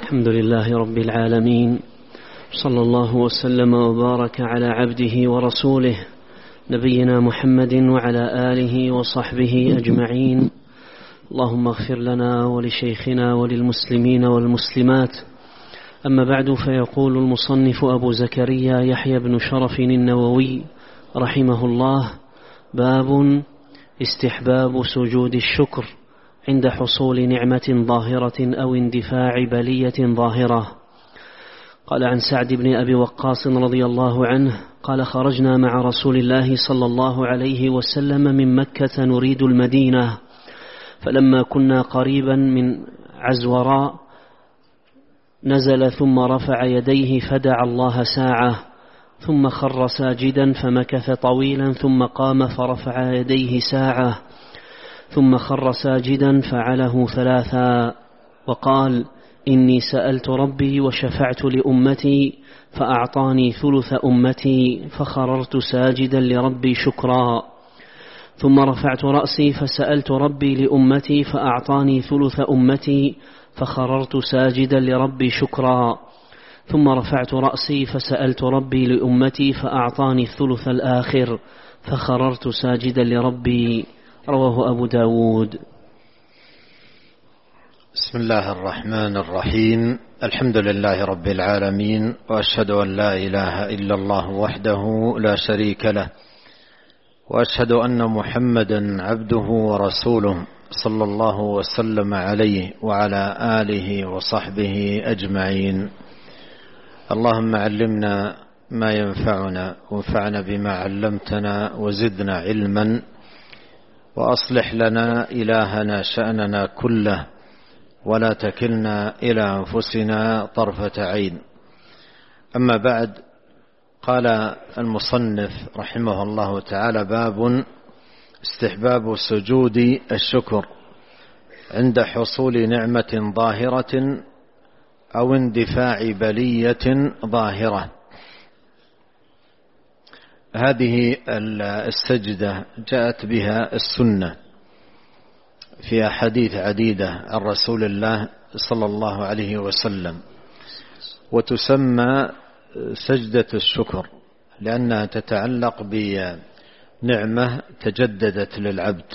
الحمد لله رب العالمين، صلى الله وسلم وبارك على عبده ورسوله نبينا محمد وعلى آله وصحبه أجمعين. اللهم اغفر لنا ولشيخنا وللمسلمين والمسلمات. أما بعد، فيقول المصنف أبو زكريا يحيى بن شرف النووي رحمه الله: باب استحباب سجود الشكر عند حصول نعمة ظاهرة أو اندفاع بلية ظاهرة. قال عن سعد بن أبي وقاص رضي الله عنه قال: خرجنا مع رسول الله صلى الله عليه وسلم من مكة نريد المدينة، فلما كنا قريبا من عزوراء نزل ثم رفع يديه فدعا الله ساعة، ثم خر ساجدا فمكث طويلا، ثم قام فرفع يديه ساعة، ثم خر ساجدا فعله ثلاثا، وقال: إني سألت ربي وشفعت لأمتي فأعطاني ثلث أمتي فخررت ساجدا لربي شكرا، ثم رفعت رأسي فسألت ربي لأمتي فأعطاني ثلث أمتي فخررت ساجدا لربي شكرا، ثم رفعت رأسي فسألت ربي لأمتي فأعطاني الثلث الآخر فخررت ساجدا لربي. رواه أبو داود. بسم الله الرحمن الرحيم. الحمد لله رب العالمين، وأشهد أن لا إله إلا الله وحده لا شريك له، وأشهد أن محمدا عبده ورسوله صلى الله وسلم عليه وعلى آله وصحبه أجمعين. اللهم علمنا ما ينفعنا، وانفعنا بما علمتنا، وزدنا علما، وأصلح لنا إلهنا شأننا كله، ولا تكلنا إلى أنفسنا طرفة عين. أما بعد، قال المصنف رحمه الله تعالى: باب استحباب سجود الشكر عند حصول نعمة ظاهرة أو اندفاع بلية ظاهرة. هذه السجدة جاءت بها السنة في أحاديث عديدة عن رسول الله صلى الله عليه وسلم، وتسمى سجدة الشكر لأنها تتعلق بنعمة تجددت للعبد.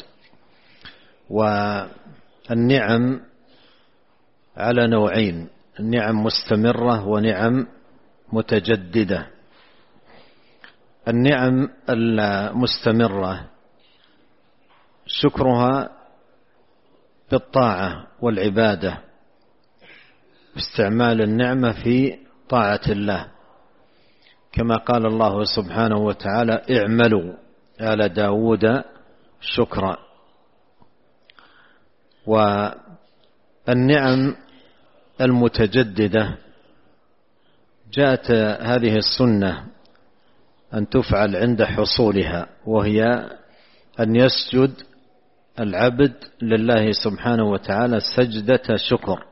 والنعم على نوعين: النعم مستمرة ونعم متجددة. النعم المستمرة شكرها بالطاعة والعبادة، استعمال النعمة في طاعة الله، كما قال الله سبحانه وتعالى: اعملوا آل داود شكرا. والنعم المتجددة جاءت هذه السنة أن تفعل عند حصولها، وهي أن يسجد العبد لله سبحانه وتعالى سجدة شكر.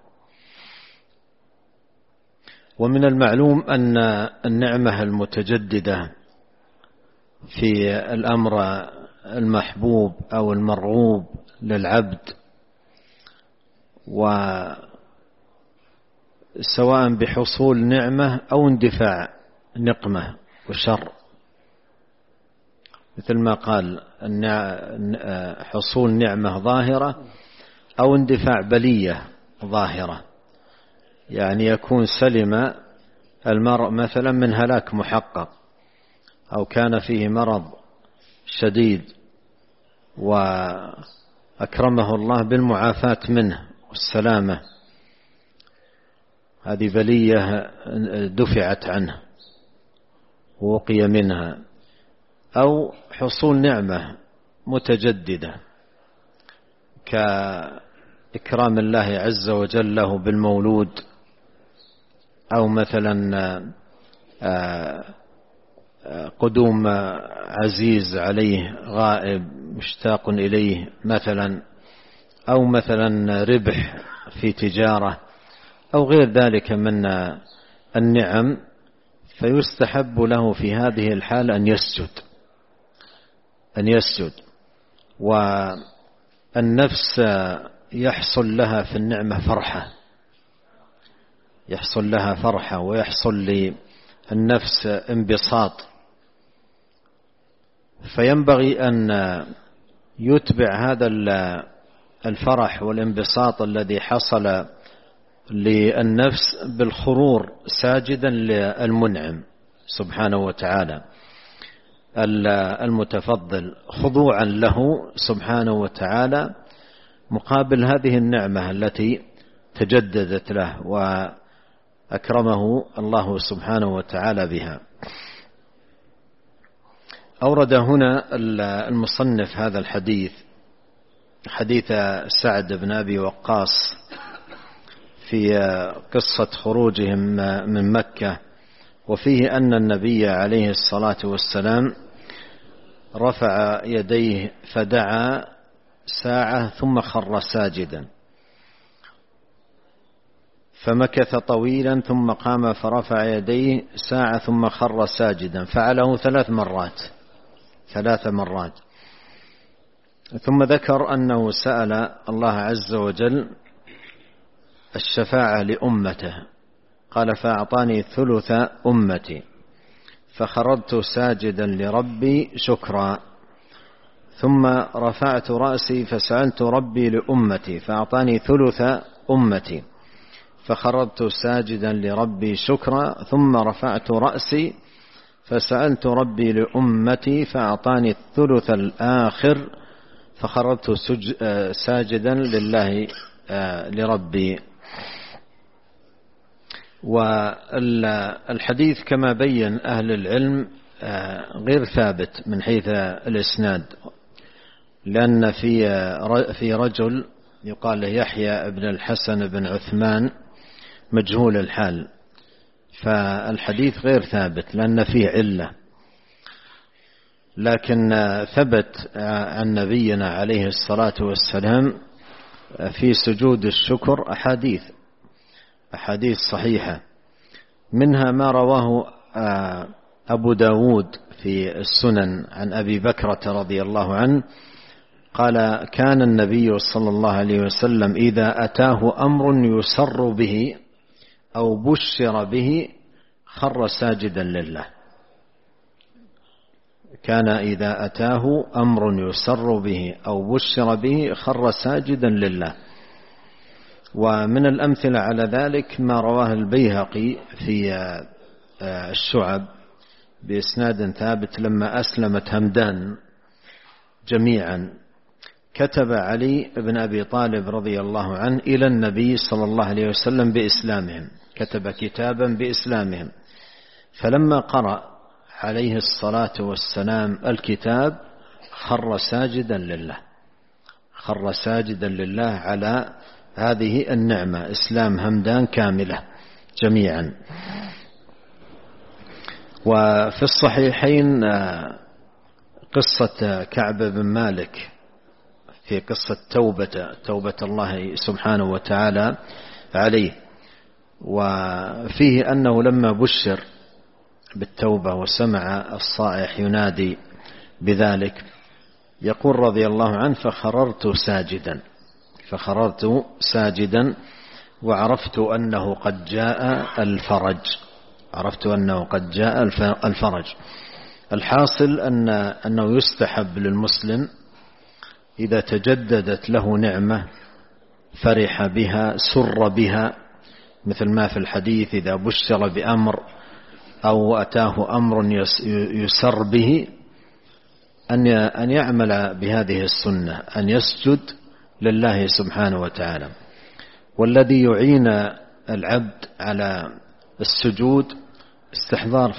ومن المعلوم أن النعمة المتجددة في الأمر المحبوب أو المرغوب للعبد، وسواء بحصول نعمة أو اندفاع نقمة وشر، مثل ما قال: حصول نعمة ظاهرة أو اندفاع بلية ظاهرة، يعني يكون سلم المرء مثلا من هلاك محقق، أو كان فيه مرض شديد وأكرمه الله بالمعافاة منه والسلامة، هذه بلية دفعت عنه ووقي منها. أو حصول نعمة متجددة كإكرام الله عز وجل له بالمولود، أو مثلا قدوم عزيز عليه غائب مشتاق إليه مثلا، أو مثلا ربح في تجارة، أو غير ذلك من النعم، فيستحب له في هذه الحال أن يسجد. والنفس يحصل لها في النعمة فرحة، يحصل لها فرحة ويحصل للنفس انبساط. فينبغي أن يتبع هذا الفرح والانبساط الذي حصل للنفس بالخرور ساجدا للمنعم سبحانه وتعالى المتفضل، خضوعا له سبحانه وتعالى مقابل هذه النعمة التي تجددت له وأكرمه الله سبحانه وتعالى بها. أورد هنا المصنف هذا الحديث، حديث سعد بن أبي وقاص في قصة خروجهم من مكة، وفيه أن النبي عليه الصلاة والسلام رفع يديه فدعا ساعة ثم خر ساجدا، فمكث طويلا ثم قام فرفع يديه ساعة ثم خر ساجدا، فعله 3 مرات. ثم ذكر أنه سأل الله عز وجل الشفاعة لأمته، قال فأعطاني ثلث أمتي، فخررت ساجدا لربي شكرا، ثم رفعت رأسي فسألت ربي لأمتي فأعطاني ثلث أمتي، فخررت ساجدا لربي شكرا، ثم رفعت رأسي فسألت ربي لأمتي فأعطاني الثلث الآخر، فخررت ساجدا لله لربي. والحديث كما بين أهل العلم غير ثابت من حيث الإسناد، لأن في رجل يقال له يحيى بن الحسن بن عثمان مجهول الحال، فالحديث غير ثابت لأن فيه علة. لكن ثبت عن نبينا عليه الصلاة والسلام في سجود الشكر أحاديث صحيحة، منها ما رواه أبو داود في السنن عن أبي بكرة رضي الله عنه قال كان النبي صلى الله عليه وسلم إذا أتاه أمر يسر به أو بشر به خر ساجدا لله. كان إذا أتاه أمر يسر به أو بشر به خر ساجدا لله. ومن الأمثلة على ذلك ما رواه البيهقي في الشعب بإسناد ثابت لما أسلمت همدان جميعا كتب علي بن أبي طالب رضي الله عنه إلى النبي صلى الله عليه وسلم بإسلامهم، كتب كتابا بإسلامهم، فلما قرأ عليه الصلاة والسلام الكتاب خر ساجدا لله على هذه النعمة، إسلام همدان كاملة جميعا. وفي الصحيحين قصة كعب بن مالك في قصة توبة الله سبحانه وتعالى عليه، وفيه أنه لما بشر بالتوبة وسمع الصائح ينادي بذلك يقول رضي الله عنه فخررت ساجدا وعرفت أنه قد جاء الفرج. الحاصل أنه يستحب للمسلم إذا تجددت له نعمة فرح بها سر بها، مثل ما في الحديث إذا بشر بأمر أو أتاه أمر يسر به أن يعمل بهذه السنة، أن يسجد لله سبحانه وتعالى. والذي يعين العبد على السجود استحضار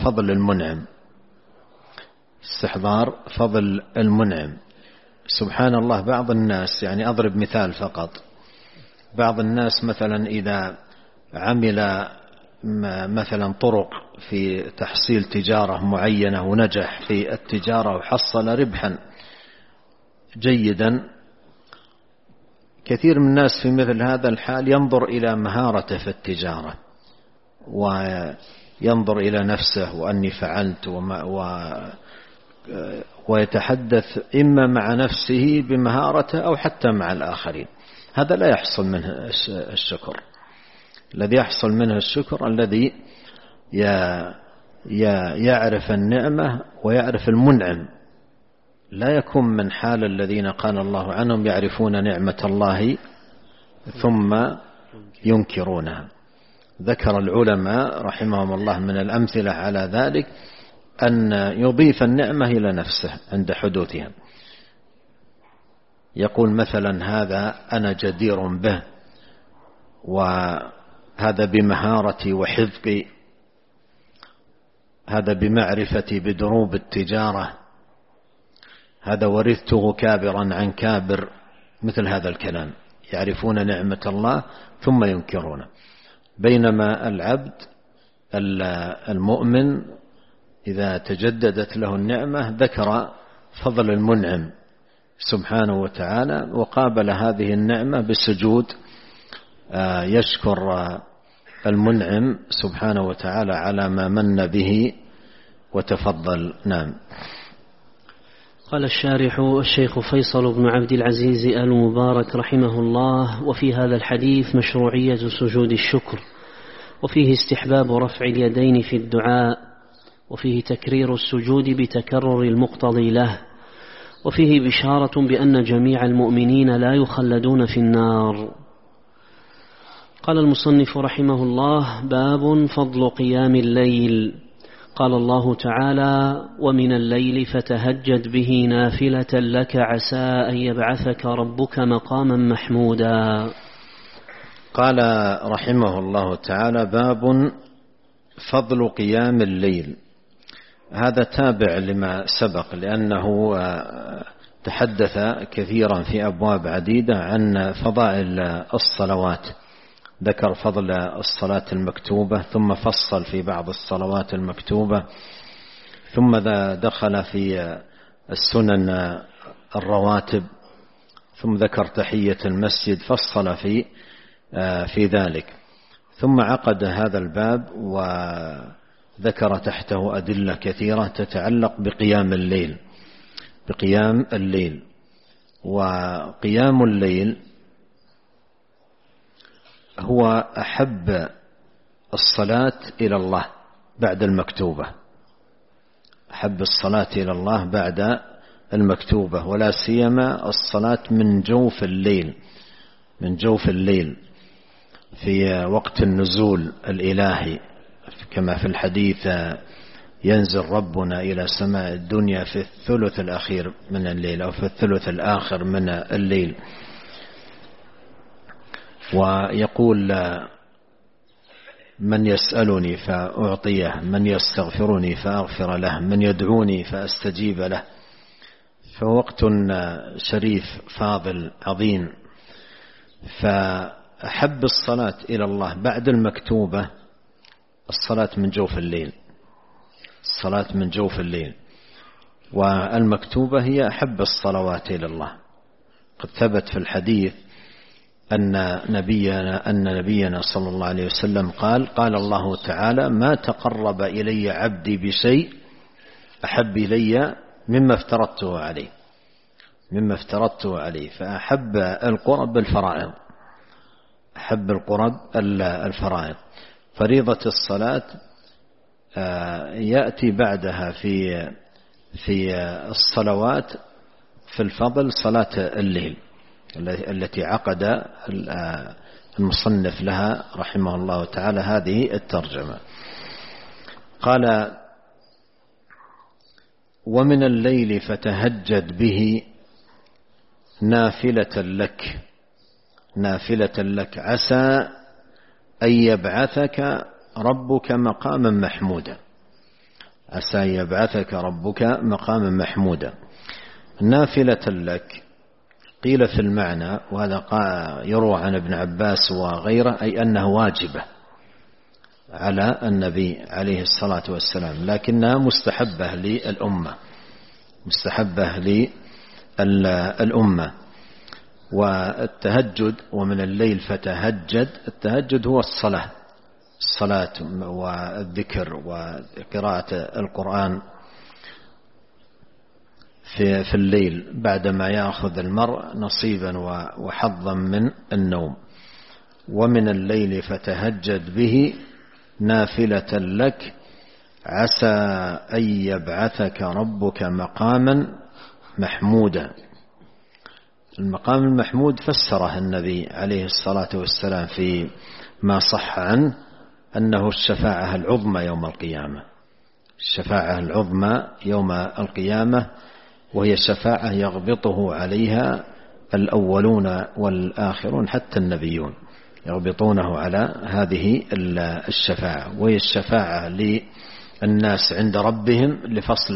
فضل المنعم. سبحان الله، بعض الناس، يعني أضرب مثال فقط، بعض الناس مثلا إذا عمل مثلا طرق في تحصيل تجارة معينة ونجح في التجارة وحصل ربحا جيدا، كثير من الناس في مثل هذا الحال ينظر إلى مهارته في التجارة وينظر إلى نفسه وأني فعلت ويتحدث إما مع نفسه بمهارته أو حتى مع الآخرين. هذا لا يحصل منه الشكر. الذي يحصل منه الشكر الذي يعرف النعمة ويعرف المنعم، لا يكون من حال الذين قال الله عنهم يعرفون نعمة الله ثم ينكرونها. ذكر العلماء رحمهم الله من الأمثلة على ذلك أن يضيف النعمة إلى نفسه عند حدوثها، يقول مثلا هذا أنا جدير به، وهذا بمهارتي وحذقي، هذا بمعرفتي بدروب التجارة، هذا ورثته كابرا عن كابر، مثل هذا الكلام. يعرفون نعمة الله ثم ينكرونه. بينما العبد المؤمن إذا تجددت له النعمة ذكر فضل المنعم سبحانه وتعالى، وقابل هذه النعمة بالسجود يشكر المنعم سبحانه وتعالى على ما من به وتفضل. نعم. قال الشارح الشيخ فيصل بن عبد العزيز آل مبارك رحمه الله: وفي هذا الحديث مشروعية سجود الشكر، وفيه استحباب رفع اليدين في الدعاء، وفيه تكرير السجود بتكرر المقتضي له، وفيه بشارة بأن جميع المؤمنين لا يخلدون في النار. قال المصنف رحمه الله: باب فضل قيام الليل. قال الله تعالى: ومن الليل فتهجد به نافلة لك عسى أن يبعثك ربك مقاما محمودا. قال رحمه الله تعالى: باب فضل قيام الليل. هذا تابع لما سبق، لأنه تحدث كثيرا في أبواب عديدة عن فضائل الصلوات. ذكر فضل الصلاة المكتوبة، ثم فصل في بعض الصلوات المكتوبة، ثم دخل في السنن الرواتب، ثم ذكر تحية المسجد، فصل في ذلك، ثم عقد هذا الباب وذكر تحته أدلة كثيرة تتعلق بقيام الليل. وقيام الليل هو أحب الصلاة إلى الله بعد المكتوبة، أحب الصلاة إلى الله بعد المكتوبة، ولا سيما الصلاة من جوف الليل في وقت النزول الإلهي، كما في الحديث: ينزل ربنا إلى سماء الدنيا في الثلث الأخير من الليل، أو في الثلث الآخر من الليل، ويقول: من يسألني فأعطيه، من يستغفرني فأغفر له، من يدعوني فأستجيب له. فوقت شريف فاضل عظيم. فأحب الصلاة إلى الله بعد المكتوبة الصلاة من جوف الليل، والمكتوبة هي أحب الصلوات إلى الله. قد ثبت في الحديث أن نبينا صلى الله عليه وسلم قال الله تعالى: ما تقرب إلي عبدي بشيء أحب إلي مما افترضته عليه. فأحب القرب الفرائض. فريضة الصلاة يأتي بعدها في الصلوات في الفضل صلاة الليل التي عقد المصنف لها رحمه الله تعالى هذه الترجمة. قال: ومن الليل فتهجد به نافلة لك عسى أن يبعثك ربك مقاما محمودا. نافلة لك قيل في المعنى، وهذا يروى عن ابن عباس وغيره، أي أنها واجبة على النبي عليه الصلاة والسلام، لكنها مستحبة للأمة. والتهجد: ومن الليل فتهجد، التهجد هو الصلاة والذكر وقراءة القرآن في الليل بعدما يأخذ المرء نصيبا وحظا من النوم. ومن الليل فتهجد به نافلة لك عسى أن يبعثك ربك مقاما محمودا. المقام المحمود فسره النبي عليه الصلاة والسلام في ما صح عنه أنه الشفاعة العظمى يوم القيامة، الشفاعة العظمى يوم القيامة، وهي شفاعة يغبطه عليها الأولون والآخرون حتى النبيون يغبطونه على هذه الشفاعة، وهي الشفاعة للناس عند ربهم لفصل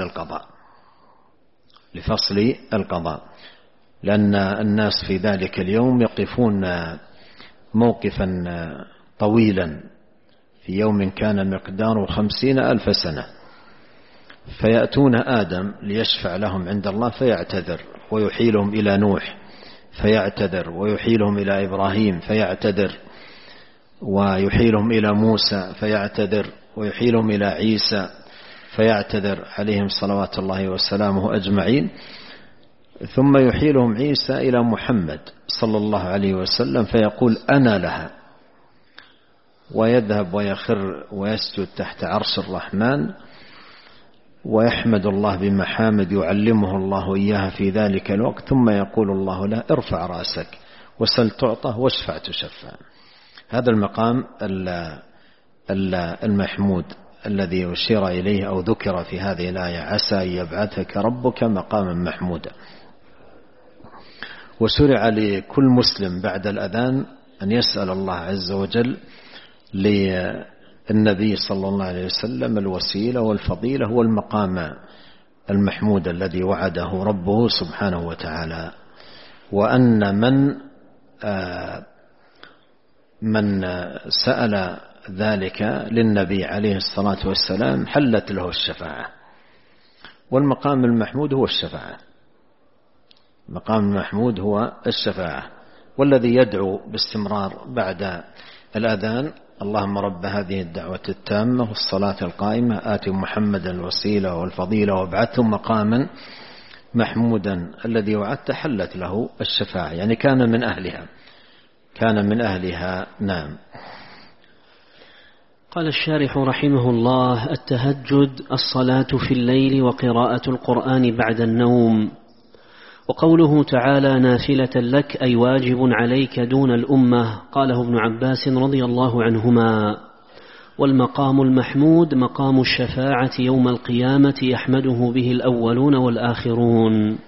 القضاء، لأن الناس في ذلك اليوم يقفون موقفا طويلا في يوم كان مقداره 50,000 سنة، فيأتون آدم ليشفع لهم عند الله فيعتذر، ويحيلهم إلى نوح فيعتذر، ويحيلهم إلى إبراهيم فيعتذر، ويحيلهم إلى موسى فيعتذر، ويحيلهم إلى عيسى فيعتذر عليهم صلوات الله وسلامه أجمعين، ثم يحيلهم عيسى إلى محمد صلى الله عليه وسلم فيقول أنا لها، ويذهب ويخر ويسجد تحت عرش الرحمن ويحمد الله بمحامد يعلمه الله إياها في ذلك الوقت، ثم يقول الله له ارفع رأسك وسل تعطى واشفع تشفع. هذا المقام المحمود الذي أشير إليه أو ذكر في هذه الآية، عسى أن يبعثك ربك مقاما محمودا. وشرع لكل مسلم بعد الأذان أن يسأل الله عز وجل للنبي صلى الله عليه وسلم الوسيلة والفضيلة والمقام المحمود الذي وعده ربه سبحانه وتعالى، وأن من سأل ذلك للنبي عليه الصلاة والسلام حلت له الشفاعة. والمقام المحمود هو الشفاعة، المقام المحمود هو الشفاعة، والذي يدعو باستمرار بعد الأذان اللهم رب هذه الدعوة التامة والصلاة القائمة آت محمدا الوسيلة والفضيلة وابعثه مقاما محمودا الذي وعدت حلت له الشفاعة، يعني كان من أهلها. نعم. قال الشارح رحمه الله: التهجد الصلاة في الليل وقراءة القرآن بعد النوم. وقوله تعالى نافلة لك أي واجب عليك دون الأمة، قاله ابن عباس رضي الله عنهما. والمقام المحمود مقام الشفاعة يوم القيامة يحمده به الأولون والآخرون.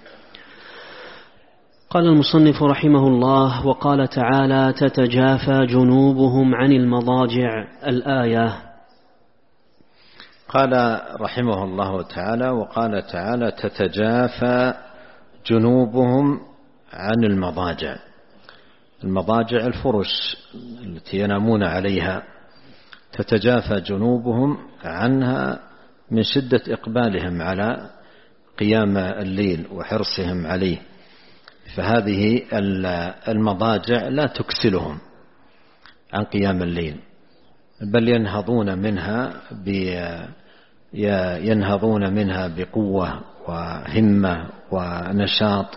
قال المصنف رحمه الله: وقال تعالى تتجافى جنوبهم عن المضاجع، الآية. قال رحمه الله تعالى: وقال تعالى تتجافى جنوبهم عن المضاجع. المضاجع الفرش التي ينامون عليها، تتجافى جنوبهم عنها من شدة إقبالهم على قيام الليل وحرصهم عليه، فهذه المضاجع لا تكسلهم عن قيام الليل، بل ينهضون منها بقوة وهمة ونشاط،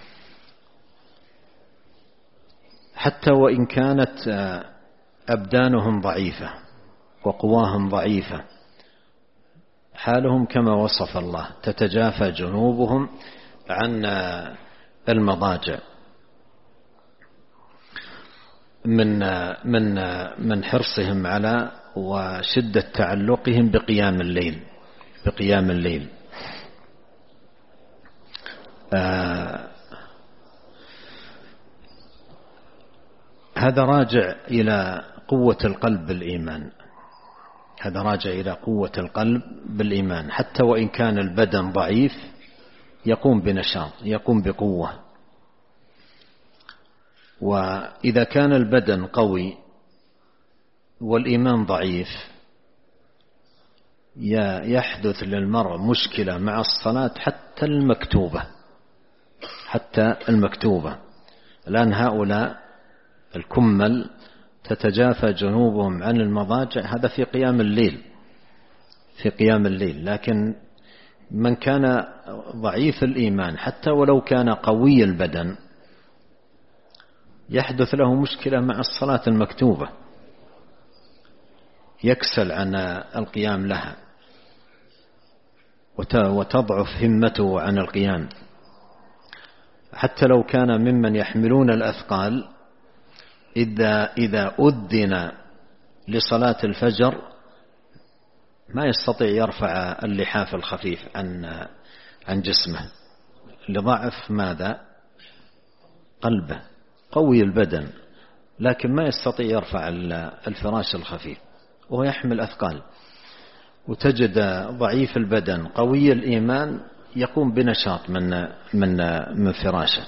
حتى وإن كانت أبدانهم ضعيفة وقواهم ضعيفة، حالهم كما وصف الله: تتجافى جنوبهم عن المضاجع، من حرصهم على وشدة تعلقهم بقيام الليل. هذا راجع إلى قوة القلب بالإيمان، حتى وإن كان البدن ضعيف يقوم بنشاط، يقوم بقوة. وإذا كان البدن قوي والإيمان ضعيف يحدث للمرء مشكلة مع الصلاة حتى المكتوبة. الآن هؤلاء الكمل تتجافى جنوبهم عن المضاجع، هذا في قيام الليل، لكن من كان ضعيف الإيمان حتى ولو كان قوي البدن يحدث له مشكلة مع الصلاة المكتوبة، يكسل عن القيام لها وتضعف همته عن القيام، حتى لو كان ممن يحملون الأثقال إذا أذن لصلاة الفجر ما يستطيع يرفع اللحاف الخفيف عن جسمه لضعف ماذا؟ قلبه، قوي البدن لكن ما يستطيع يرفع الفراش الخفيف وهو يحمل أثقال. وتجد ضعيف البدن قوي الإيمان يقوم بنشاط من فراشه.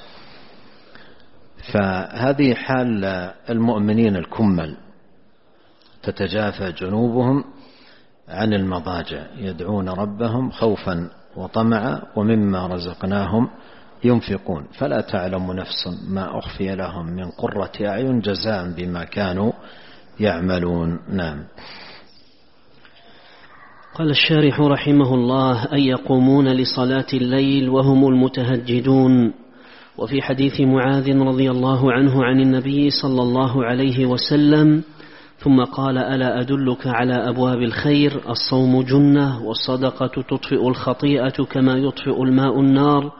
فهذه حال المؤمنين الكمل، تتجافى جنوبهم عن المضاجع يدعون ربهم خوفا وطمعا ومما رزقناهم ينفقون فلا تعلم نفس ما أخفي لهم من قرة أعين جزاء بما كانوا يعملون. نعم. قال الشارح رحمه الله: أي يقومون لصلاة الليل وهم المتهجدون. وفي حديث معاذ رضي الله عنه عن النبي صلى الله عليه وسلم: ثم قال: ألا أدلك على أبواب الخير؟ الصوم جنة، والصدقة تطفئ الخطيئة كما يطفئ الماء النار،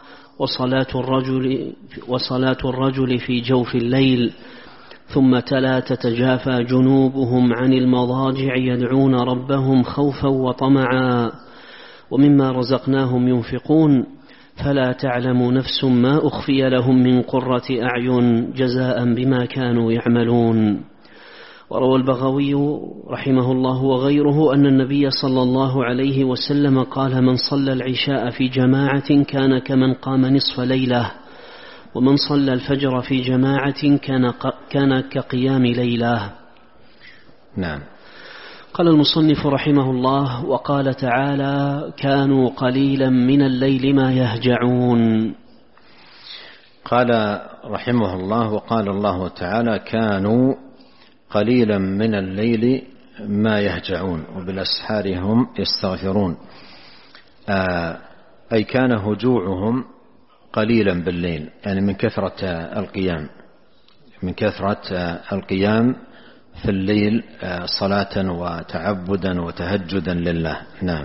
وصلاة الرجل في جوف الليل. ثم تلا: تتجافى جنوبهم عن المضاجع يدعون ربهم خوفا وطمعا ومما رزقناهم ينفقون فلا تعلم نفس ما أخفي لهم من قرة أعين جزاء بما كانوا يعملون. وروى البغوي رحمه الله وغيره أن النبي صلى الله عليه وسلم قال: من صلى العشاء في جماعة كان كمن قام نصف ليلة، ومن صلى الفجر في جماعة كان كقيام ليلة. نعم. قال المصنف رحمه الله: وقال تعالى: كانوا قليلا من الليل ما يهجعون. قال رحمه الله: وقال الله تعالى: كانوا قليلا من الليل ما يهجعون وبالأسحار هم يستغفرون. أي كان هجوعهم قليلا بالليل، يعني من كثرة القيام في الليل صلاة وتعبدا وتهجدا لله. نعم.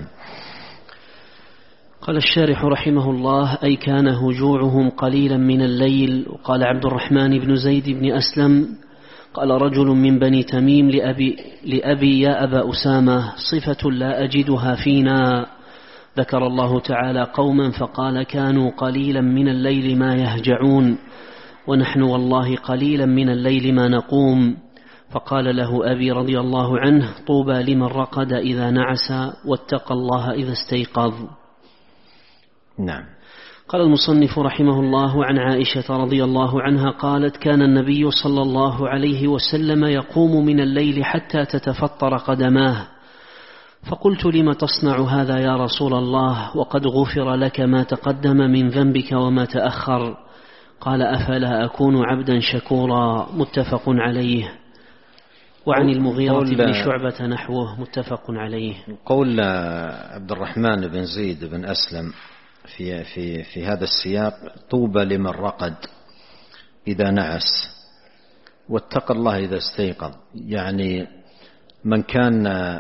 قال الشارح رحمه الله: أي كان هجوعهم قليلا من الليل. وقال عبد الرحمن بن زيد بن أسلم: قال رجل من بني تميم لأبي يا أبا أسامة: صفة لا أجدها فينا. ذكر الله تعالى قوما فقال: كانوا قليلا من الليل ما يهجعون، ونحن والله قليلا من الليل ما نقوم. فقال له أبي رضي الله عنه: طوبى لمن رقد إذا نعس واتقى الله إذا استيقظ. نعم. قال المصنف رحمه الله: عن عائشة رضي الله عنها قالت: كان النبي صلى الله عليه وسلم يقوم من الليل حتى تتفطر قدماه، فقلت: لم تصنع هذا يا رسول الله وقد غفر لك ما تقدم من ذنبك وما تأخر؟ قال: أفلا أكون عبدا شكورا. متفق عليه. وعن المغيرة بن شعبة نحوه. متفق عليه. قول عبد الرحمن بن زيد بن أسلم في هذا السياق: طوبى لمن رقد إذا نعس واتقى الله إذا استيقظ، يعني من كان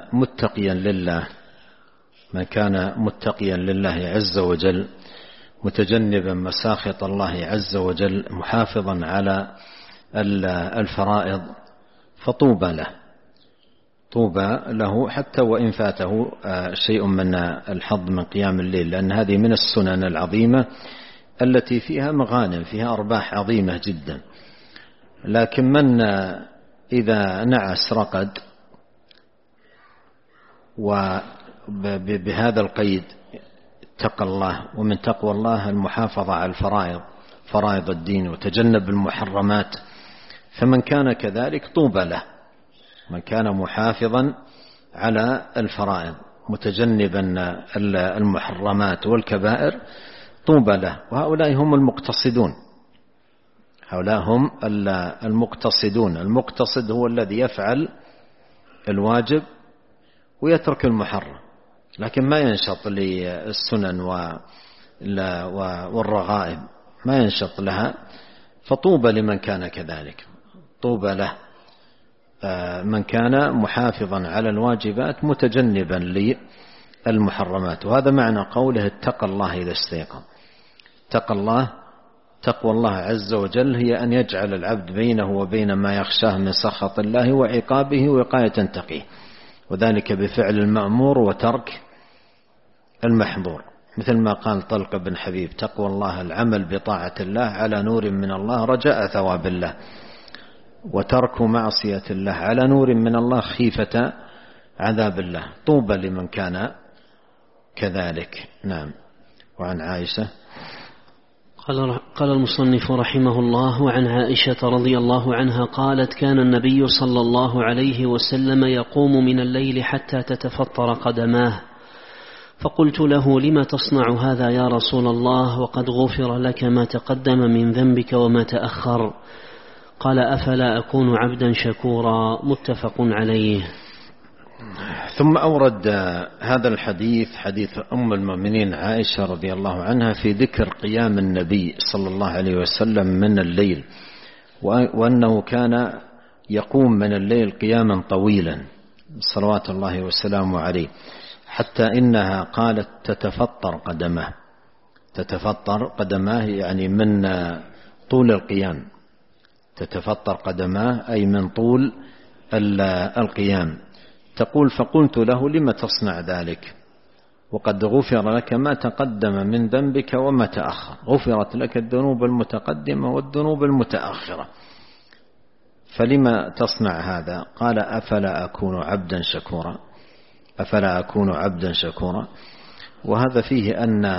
متقيا لله عز وجل، متجنبا مساخط الله عز وجل، محافظا على الفرائض، فطوبى له حتى وإن فاته شيء من الحظ من قيام الليل، لأن هذه من السنن العظيمة التي فيها مغانم، فيها أرباح عظيمة جدا. لكن من إذا نعس رقد، وبهذا القيد اتقى الله، ومن تقوى الله المحافظة على فرائض الدين وتجنب المحرمات، فمن كان كذلك طوبى له، من كان محافظا على الفرائض متجنبا المحرمات والكبائر طوبى له. وهؤلاء هم المقتصدون، هؤلاء هم المقتصدون. المقتصد هو الذي يفعل الواجب ويترك المحرم، لكن ما ينشط للسنن والرغائب، ما ينشط لها، فطوبى لمن كان كذلك، طوبى له من كان محافظا على الواجبات متجنبا للمحرمات. وهذا معنى قوله اتقى الله إذا استيقظ. تقوى الله عز وجل هي أن يجعل العبد بينه وبين ما يخشاه من سخط الله وعقابه وقاية تقيه، وذلك بفعل المأمور وترك المحظور، مثل ما قال طلق بن حبيب: تقوى الله العمل بطاعة الله على نور من الله رجاء ثواب الله، وترك معصية الله على نور من الله خيفة عذاب الله. طوبى لمن كان كذلك. نعم. وعن عائشة قال المصنف رحمه الله: وعن عائشة رضي الله عنها قالت: كان النبي صلى الله عليه وسلم يقوم من الليل حتى تتفطر قدماه، فقلت له: لم تصنع هذا يا رسول الله وقد غفر لك ما تقدم من ذنبك وما تأخر؟ قال: أفلا أكون عبدا شكورا. متفق عليه. ثم أورد هذا الحديث، حديث أم المؤمنين عائشة رضي الله عنها، في ذكر قيام النبي صلى الله عليه وسلم من الليل، وأنه كان يقوم من الليل قياما طويلا صلوات الله وسلامه عليه، حتى إنها قالت: تتفطر قدماه يعني من طول القيام، تتفطر قدماه أي من طول القيام. تقول: فقلت له: لم تصنع ذلك وقد غفر لك ما تقدم من ذنبك وما تأخر؟ غفرت لك الذنوب المتقدمة والذنوب المتأخرة، فلما تصنع هذا؟ قال: أفلا أكون عبدا شكورا. وهذا فيه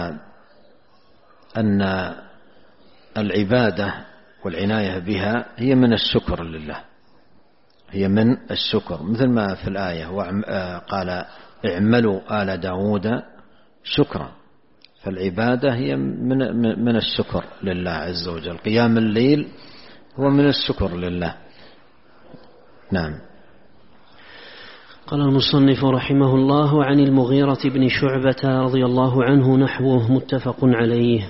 أن العبادة والعناية بها هي من الشكر لله، هي من الشكر، مثل ما في الآية قال: اعملوا آل داود شكرا. فالعبادة هي من الشكر لله عز وجل. قيام الليل هو من الشكر لله. نعم. قال المصنف رحمه الله: عن المغيرة بن شعبة رضي الله عنه نحوه. متفق عليه.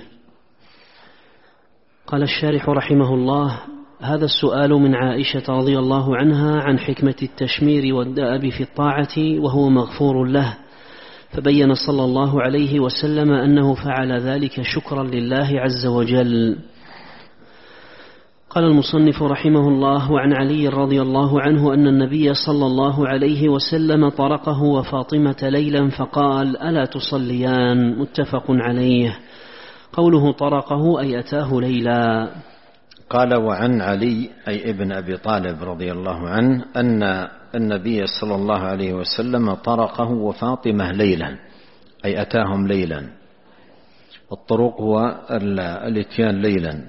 قال الشارح رحمه الله: هذا السؤال من عائشة رضي الله عنها عن حكمة التشمير والدأب في الطاعة وهو مغفور له، فبين صلى الله عليه وسلم أنه فعل ذلك شكرا لله عز وجل. قال المصنف رحمه الله: وعن علي رضي الله عنه أن النبي صلى الله عليه وسلم طرقه وفاطمة ليلا فقال: ألا تصليان؟ متفق عليه. قوله طرقه أي أتاه ليلا. قال: وعن علي أي ابن أبي طالب رضي الله عنه أن النبي صلى الله عليه وسلم طرقه وفاطمة ليلا، أي أتاهم ليلا. الطرق هو الاتيان ليلا،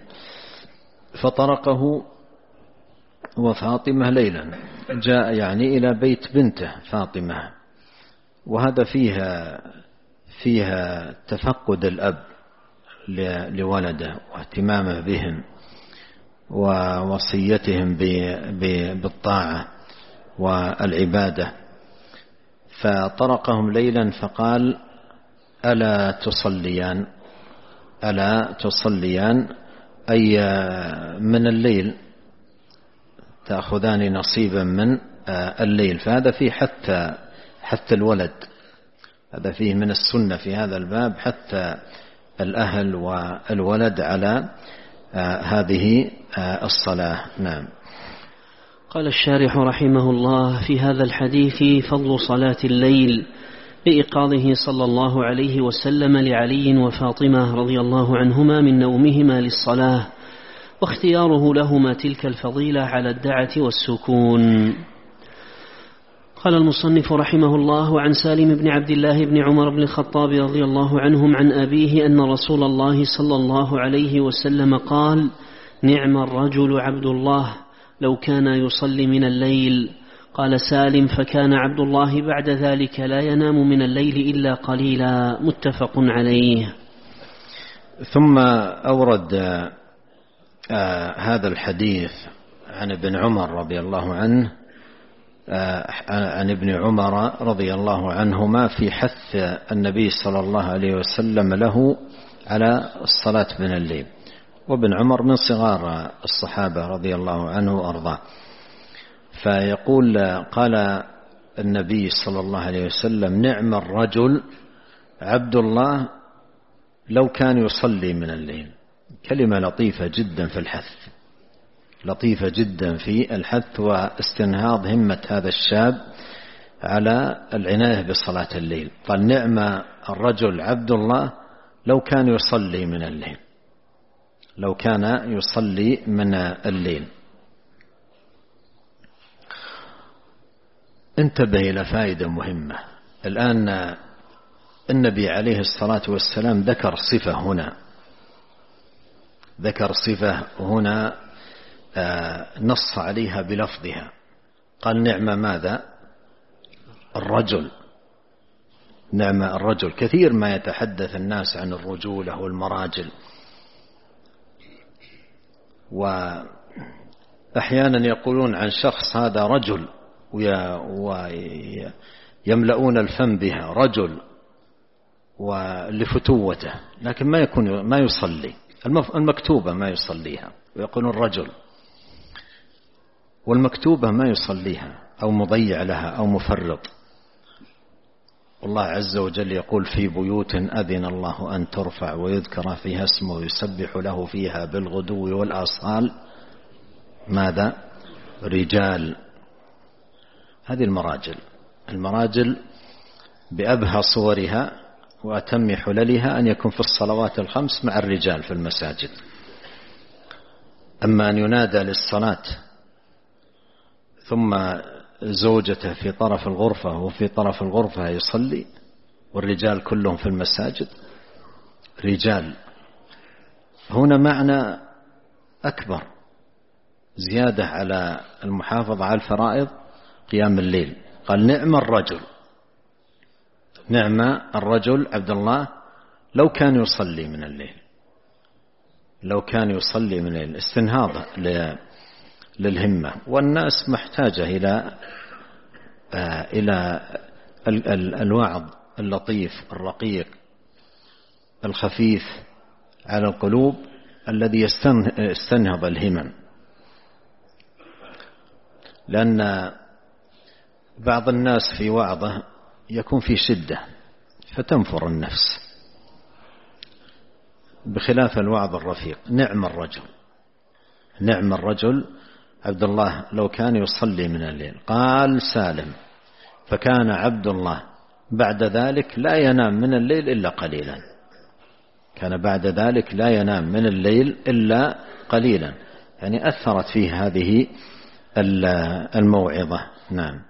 فطرقه وفاطمة ليلا، جاء يعني إلى بيت بنته فاطمة. وهذا فيها تفقد الأب لولده واهتمامه بهم ووصيتهم بالطاعة والعبادة. فطرقهم ليلا فقال: ألا تصليان أي من الليل، تأخذان نصيبا من الليل. فهذا فيه حتى الولد، هذا فيه من السنة في هذا الباب حتى الأهل والولد على هذه الصلاة. نعم. قال الشارح رحمه الله: في هذا الحديث فضل صلاة الليل بإيقاظه صلى الله عليه وسلم لعلي وفاطمة رضي الله عنهما من نومهما للصلاة، واختياره لهما تلك الفضيلة على الدعة والسكون. قال المصنف رحمه الله: عن سالم بن عبد الله بن عمر بن الخطاب رضي الله عنهم عن أبيه أن رسول الله صلى الله عليه وسلم قال: نعم الرجل عبد الله لو كان يصلي من الليل. قال سالم: فكان عبد الله بعد ذلك لا ينام من الليل إلا قليلا. متفق عليه. ثم أورد هذا الحديث عن ابن عمر رضي الله عنه، عن ابن عمر رضي الله عنهما في حث النبي صلى الله عليه وسلم له على الصلاة من الليل، وابن عمر من صغار الصحابة رضي الله عنه وأرضاه. فيقول قال النبي صلى الله عليه وسلم: نعم الرجل عبد الله لو كان يصلي من الليل. كلمة لطيفة جدا في الحث، لطيفة جدا في الحث واستنهاض همة هذا الشاب على العناية بصلاة الليل. قال: نعم الرجل عبد الله لو كان يصلي من الليل، لو كان يصلي من الليل. انتبه إلى فائدة مهمة. الآن النبي عليه الصلاة والسلام ذكر صفة هنا، ذكر صفة هنا نص عليها بلفظها. قال: نعم ماذا؟ الرجل. نعم الرجل. كثير ما يتحدث الناس عن الرجولة والمراجل، وأحيانا يقولون عن شخص هذا رجل ويملؤون الفم بها رجل ولفتوته، لكن ما يصلي المكتوبة ما يصليها، ويقولون رجل والمكتوبة ما يصليها، أو مضيع لها أو مفرط. والله عز وجل يقول: في بيوت أذن الله أن ترفع ويذكر فيها اسمه ويسبح له فيها بالغدو والآصال ماذا؟ رجال. هذه المراجل بأبهى صورها وأتم حللها أن يكون في الصلوات الخمس مع الرجال في المساجد. أما أن ينادى للصلاة ثم زوجته في طرف الغرفة وفي طرف الغرفة يصلي والرجال كلهم في المساجد، رجال، هنا معنى أكبر، زيادة على المحافظة على الفرائض، قيام الليل. قال: نعم الرجل، نعم الرجل عبد الله لو كان يصلي من الليل، لو كان يصلي من الليل. استنهاض للهمة، والناس محتاجة إلى الوعظ اللطيف الرقيق الخفيف على القلوب الذي يستنهض الهمم. لأن بعض الناس في وعظه يكون في شدة فتنفر النفس، بخلاف الوعظ الرفيق. نعم الرجل، نعم الرجل عبد الله لو كان يصلي من الليل. قال سالم: فكان عبد الله بعد ذلك لا ينام من الليل إلا قليلا. كان بعد ذلك لا ينام من الليل إلا قليلا، يعني أثرت فيه هذه الموعظة. نعم.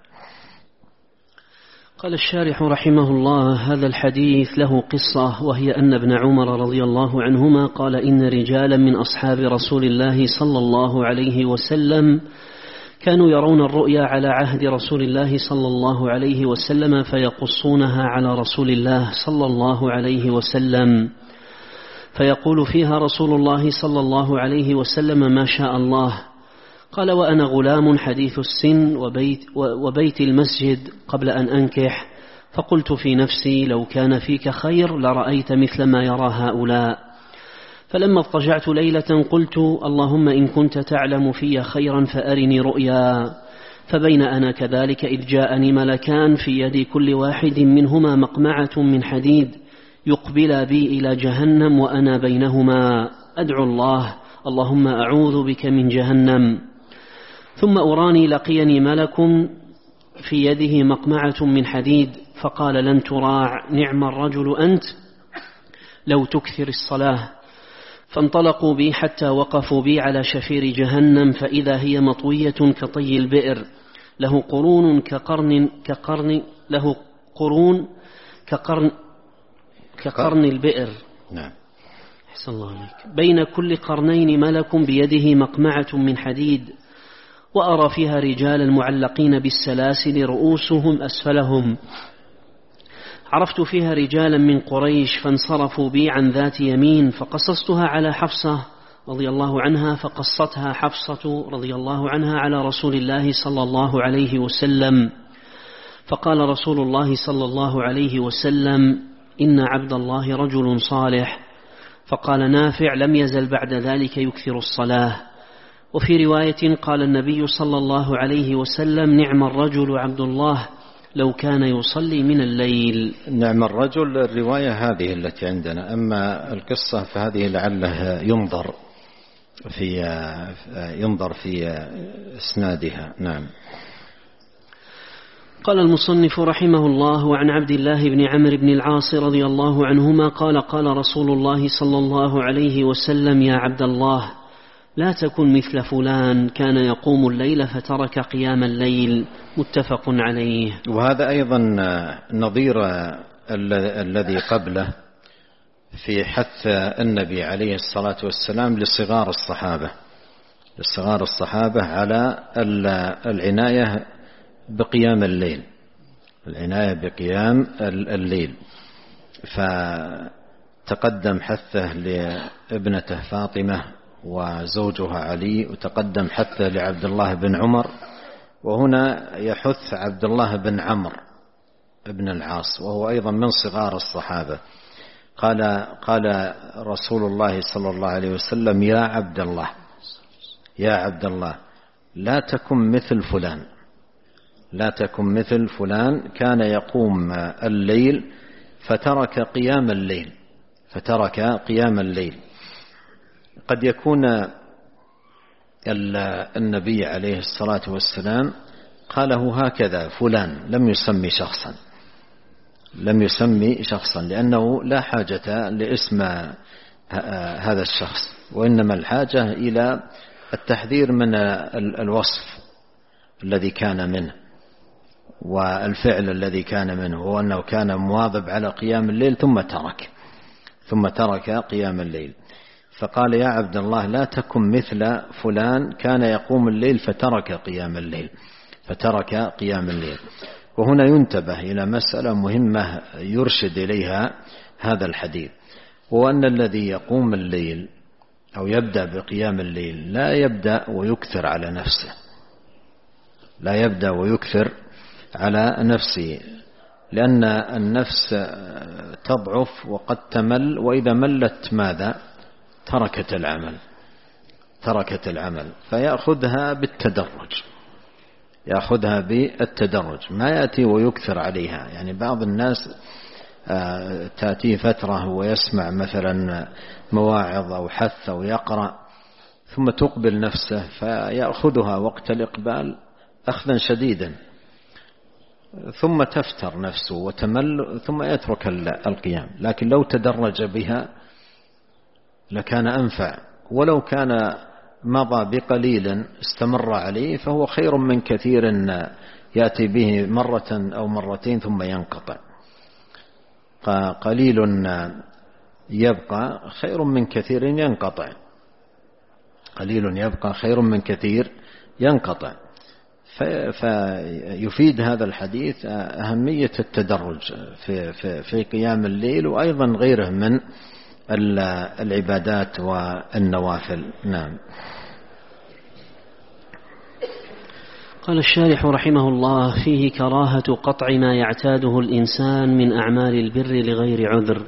قال الشارح رحمه الله: هذا الحديث له قصة، وهي أن ابن عمر رضي الله عنهما قال: إن رجالا من أصحاب رسول الله صلى الله عليه وسلم كانوا يرون الرؤيا على عهد رسول الله صلى الله عليه وسلم فيقصونها على رسول الله صلى الله عليه وسلم، فيقول فيها رسول الله صلى الله عليه وسلم: ما شاء الله. قال: وأنا غلام حديث السن وبيت المسجد قبل أن أنكح، فقلت في نفسي: لو كان فيك خير لرأيت مثل ما يرى هؤلاء. فلما اضطجعت ليلة قلت: اللهم إن كنت تعلم في خيرا فأرني رؤيا. فبين أنا كذلك إذ جاءني ملكان في يد كل واحد منهما مقمعة من حديد يقبل بي إلى جهنم وأنا بينهما أدعو الله: اللهم أعوذ بك من جهنم. ثم أراني لقيني ملك في يده مقمعة من حديد فقال: لن تراع، نعم الرجل أنت لو تكثر الصلاة. فانطلقوا بي حتى وقفوا بي على شفير جهنم، فإذا هي مطوية كطي البئر، له قرون كقرن البئر. نعم. أحسن الله عليك. بين كل قرنين ملك بيده مقمعة من حديد، وأرى فيها رجالا معلقين بالسلاسل رؤوسهم أسفلهم. عرفت فيها رجالا من قريش فانصرفوا بي عن ذات يمين، فقصصتها على حفصة رضي الله عنها، فقصتها حفصة رضي الله عنها على رسول الله صلى الله عليه وسلم. فقال رسول الله صلى الله عليه وسلم: إن عبد الله رجل صالح. فقال نافع: لم يزل بعد ذلك يكثر الصلاة. وفي رواية قال النبي صلى الله عليه وسلم: نعم الرجل عبد الله لو كان يصلي من الليل. نعم الرجل الرواية هذه التي عندنا، أما القصة فهذه لعله ينظر في إسنادها. نعم. قال المصنف رحمه الله: وعن عبد الله بن عمرو بن العاص رضي الله عنهما قال: قال رسول الله صلى الله عليه وسلم: يا عبد الله لا تكن مثل فلان كان يقوم الليل فترك قيام الليل. متفق عليه. وهذا أيضا نظير الذي قبله في حث النبي عليه الصلاة والسلام لصغار الصحابة على العناية بقيام الليل، فتقدم حثه لابنته فاطمة وزوجها علي، وتقدم حثه لعبد الله بن عمر، وهنا يحث عبد الله بن عمرو بن العاص وهو أيضا من صغار الصحابة. قال رسول الله صلى الله عليه وسلم: يا عبد الله لا تكن مثل فلان كان يقوم الليل فترك قيام الليل. قد يكون النبي عليه الصلاة والسلام قاله هكذا فلان، لم يسمي شخصا لأنه لا حاجة لاسم هذا الشخص، وإنما الحاجة إلى التحذير من الوصف الذي كان منه والفعل الذي كان منه، هو أنه كان مواظب على قيام الليل ثم ترك قيام الليل. فقال: يا عبد الله لا تكن مثل فلان كان يقوم الليل فترك قيام الليل. وهنا ينتبه إلى مسألة مهمة يرشد إليها هذا الحديث، وأن الذي يقوم الليل أو يبدأ بقيام الليل لا يبدأ ويكثر على نفسه، لأن النفس تضعف وقد تمل، وإذا ملت ماذا؟ تركت العمل، فيأخذها بالتدرج، ما يأتي ويكثر عليها. يعني بعض الناس تأتيه فترة ويسمع مثلا مواعظ أو حث أو يقرأ، ثم تقبل نفسه فيأخذها وقت الإقبال أخذا شديدا، ثم تفتر نفسه وتمل ثم يترك القيام. لكن لو تدرج بها لكان أنفع، ولو كان مضى بقليل استمر عليه فهو خير من كثير يأتي به مرة أو مرتين ثم ينقطع. قليل يبقى خير من كثير ينقطع. فيفيد هذا الحديث أهمية التدرج في قيام الليل، وأيضا غيره من العبادات والنوافل. نعم. قال الشارح رحمه الله: فيه كراهة قطع ما يعتاده الإنسان من أعمال البر لغير عذر.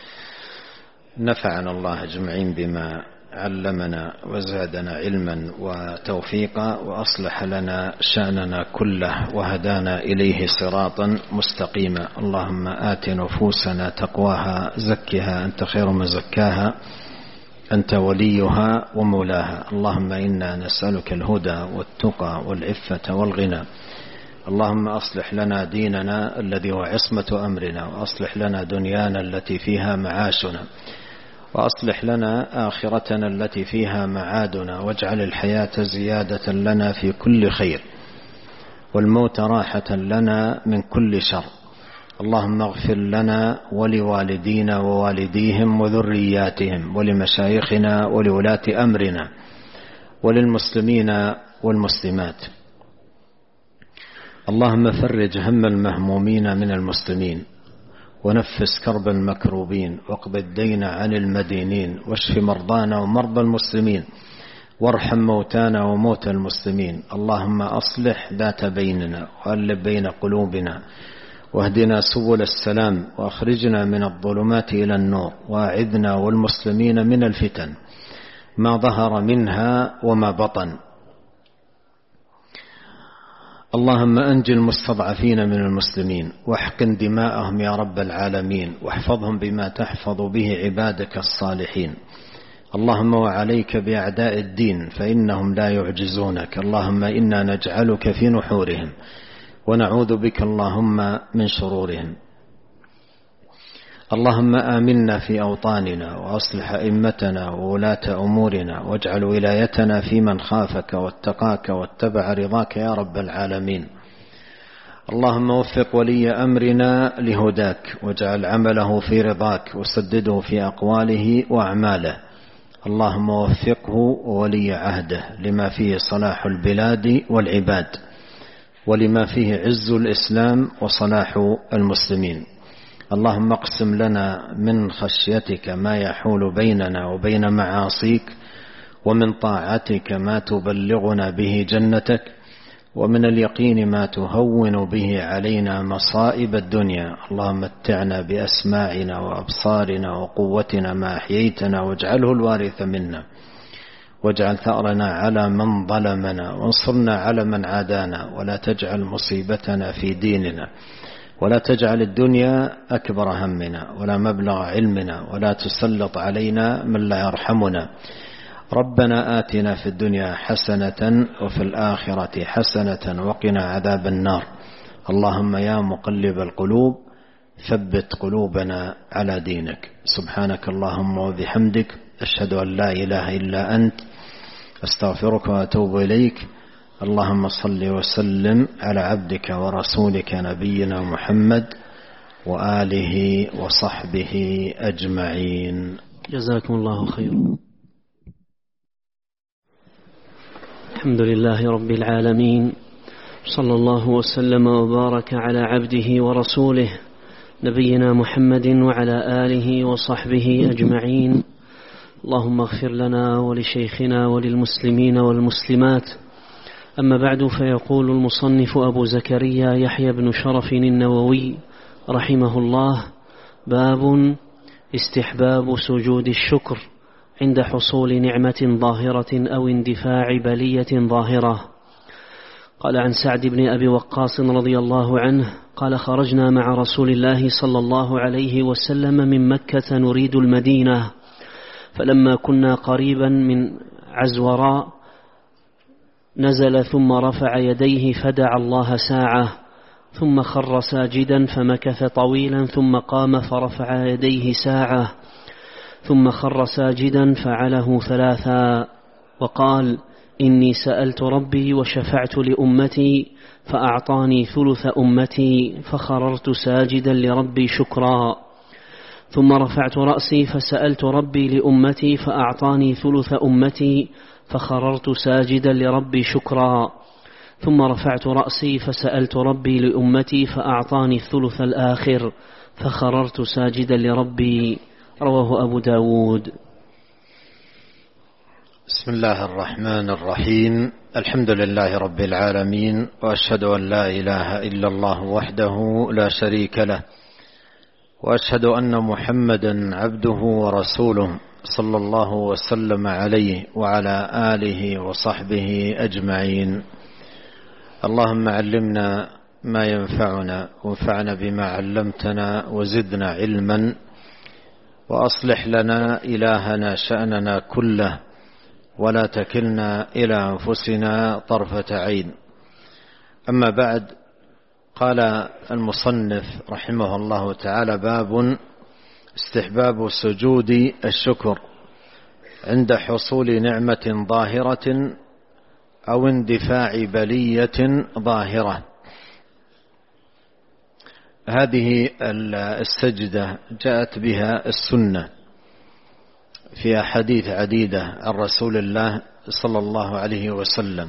نفعنا الله أجمعين بما علمنا وزادنا علما وتوفيقا، وأصلح لنا شأننا كله وهدانا إليه صراطا مستقيما. اللهم آت نفوسنا تقواها زكها أنت خير من زكاها أنت وليها ومولاها. اللهم إنا نسألك الهدى والتقى والعفة والغنى. اللهم أصلح لنا ديننا الذي هو عصمة أمرنا، وأصلح لنا دنيانا التي فيها معاشنا، وأصلح لنا آخرتنا التي فيها معادنا، واجعل الحياة زيادة لنا في كل خير، والموت راحة لنا من كل شر. اللهم اغفر لنا ولوالدينا ووالديهم وذرياتهم ولمشايخنا ولولاة أمرنا وللمسلمين والمسلمات. اللهم فرج هم المهمومين من المسلمين، ونفس كرب المكروبين، واقض الدين عن المدينين، واشف مرضانا ومرضى المسلمين، وارحم موتانا وموتى المسلمين. اللهم أصلح ذات بيننا، وألف بين قلوبنا، واهدنا سبل السلام، وأخرجنا من الظلمات إلى النور، وأعذنا والمسلمين من الفتن ما ظهر منها وما بطن. اللهم أنج المستضعفين من المسلمين، واحقن دماءهم يا رب العالمين، واحفظهم بما تحفظ به عبادك الصالحين. اللهم وعليك بأعداء الدين فإنهم لا يعجزونك. اللهم إنا نجعلك في نحورهم ونعوذ بك اللهم من شرورهم. اللهم آمنا في أوطاننا، وأصلح أئمتنا وولاة أمورنا، واجعل ولايتنا في من خافك واتقاك واتبع رضاك يا رب العالمين. اللهم وفق ولي أمرنا لهداك، واجعل عمله في رضاك، وسدده في أقواله وأعماله. اللهم وفقه وولي عهده لما فيه صلاح البلاد والعباد، ولما فيه عز الإسلام وصلاح المسلمين. اللهم اقسم لنا من خشيتك ما يحول بيننا وبين معاصيك، ومن طاعتك ما تبلغنا به جنتك، ومن اليقين ما تهون به علينا مصائب الدنيا. اللهم متعنا بأسماعنا وأبصارنا وقوتنا ما أحييتنا، واجعله الوارث منا، واجعل ثأرنا على من ظلمنا، وانصرنا على من عادانا، ولا تجعل مصيبتنا في ديننا، ولا تجعل الدنيا أكبر همنا ولا مبلغ علمنا، ولا تسلط علينا من لا يرحمنا. ربنا آتنا في الدنيا حسنة وفي الآخرة حسنة وقنا عذاب النار. اللهم يا مقلب القلوب ثبت قلوبنا على دينك. سبحانك اللهم وبحمدك، أشهد أن لا إله إلا أنت، أستغفرك وأتوب إليك. اللهم صل وسلم على عبدك ورسولك نبينا محمد وآله وصحبه أجمعين. جزاكم الله خيرا. الحمد لله رب العالمين، صلى الله وسلم وبارك على عبده ورسوله نبينا محمد وعلى آله وصحبه أجمعين. اللهم اغفر لنا ولشيخنا وللمسلمين والمسلمات. أما بعد، فيقول المصنف أبو زكريا يحيى بن شرف النووي رحمه الله: باب استحباب سجود الشكر عند حصول نعمة ظاهرة أو اندفاع بلية ظاهرة. قال عن سعد بن أبي وقاص رضي الله عنه قال: خرجنا مع رسول الله صلى الله عليه وسلم من مكة نريد المدينة، فلما كنا قريبا من عزوراء نزل ثم رفع يديه فدعا الله ساعة، ثم خر ساجدا فمكث طويلا، ثم قام فرفع يديه ساعة، ثم خر ساجدا فعله ثلاثا، وقال: إني سألت ربي وشفعت لأمتي فأعطاني ثلث أمتي، فخررت ساجدا لربي شكرا. ثم رفعت رأسي فسألت ربي لأمتي فأعطاني ثلث أمتي، فخررت ساجدا لربي شكرا. ثم رفعت رأسي فسألت ربي لأمتي فأعطاني الثلث الآخر، فخررت ساجدا لربي. رواه أبو داود. بسم الله الرحمن الرحيم. الحمد لله رب العالمين، وأشهد أن لا إله إلا الله وحده لا شريك له، وأشهد أن محمدا عبده ورسوله صلى الله وسلم عليه وعلى آله وصحبه أجمعين. اللهم علمنا ما ينفعنا، وانفعنا بما علمتنا، وزدنا علما، وأصلح لنا إلهنا شأننا كله، ولا تكلنا إلى أنفسنا طرفة عين. أما بعد، قال المصنف رحمه الله تعالى: باب استحباب سجود الشكر عند حصول نعمة ظاهرة أو اندفاع بلية ظاهرة. هذه السجدة جاءت بها السنة في أحاديث عديدة عن رسول الله صلى الله عليه وسلم،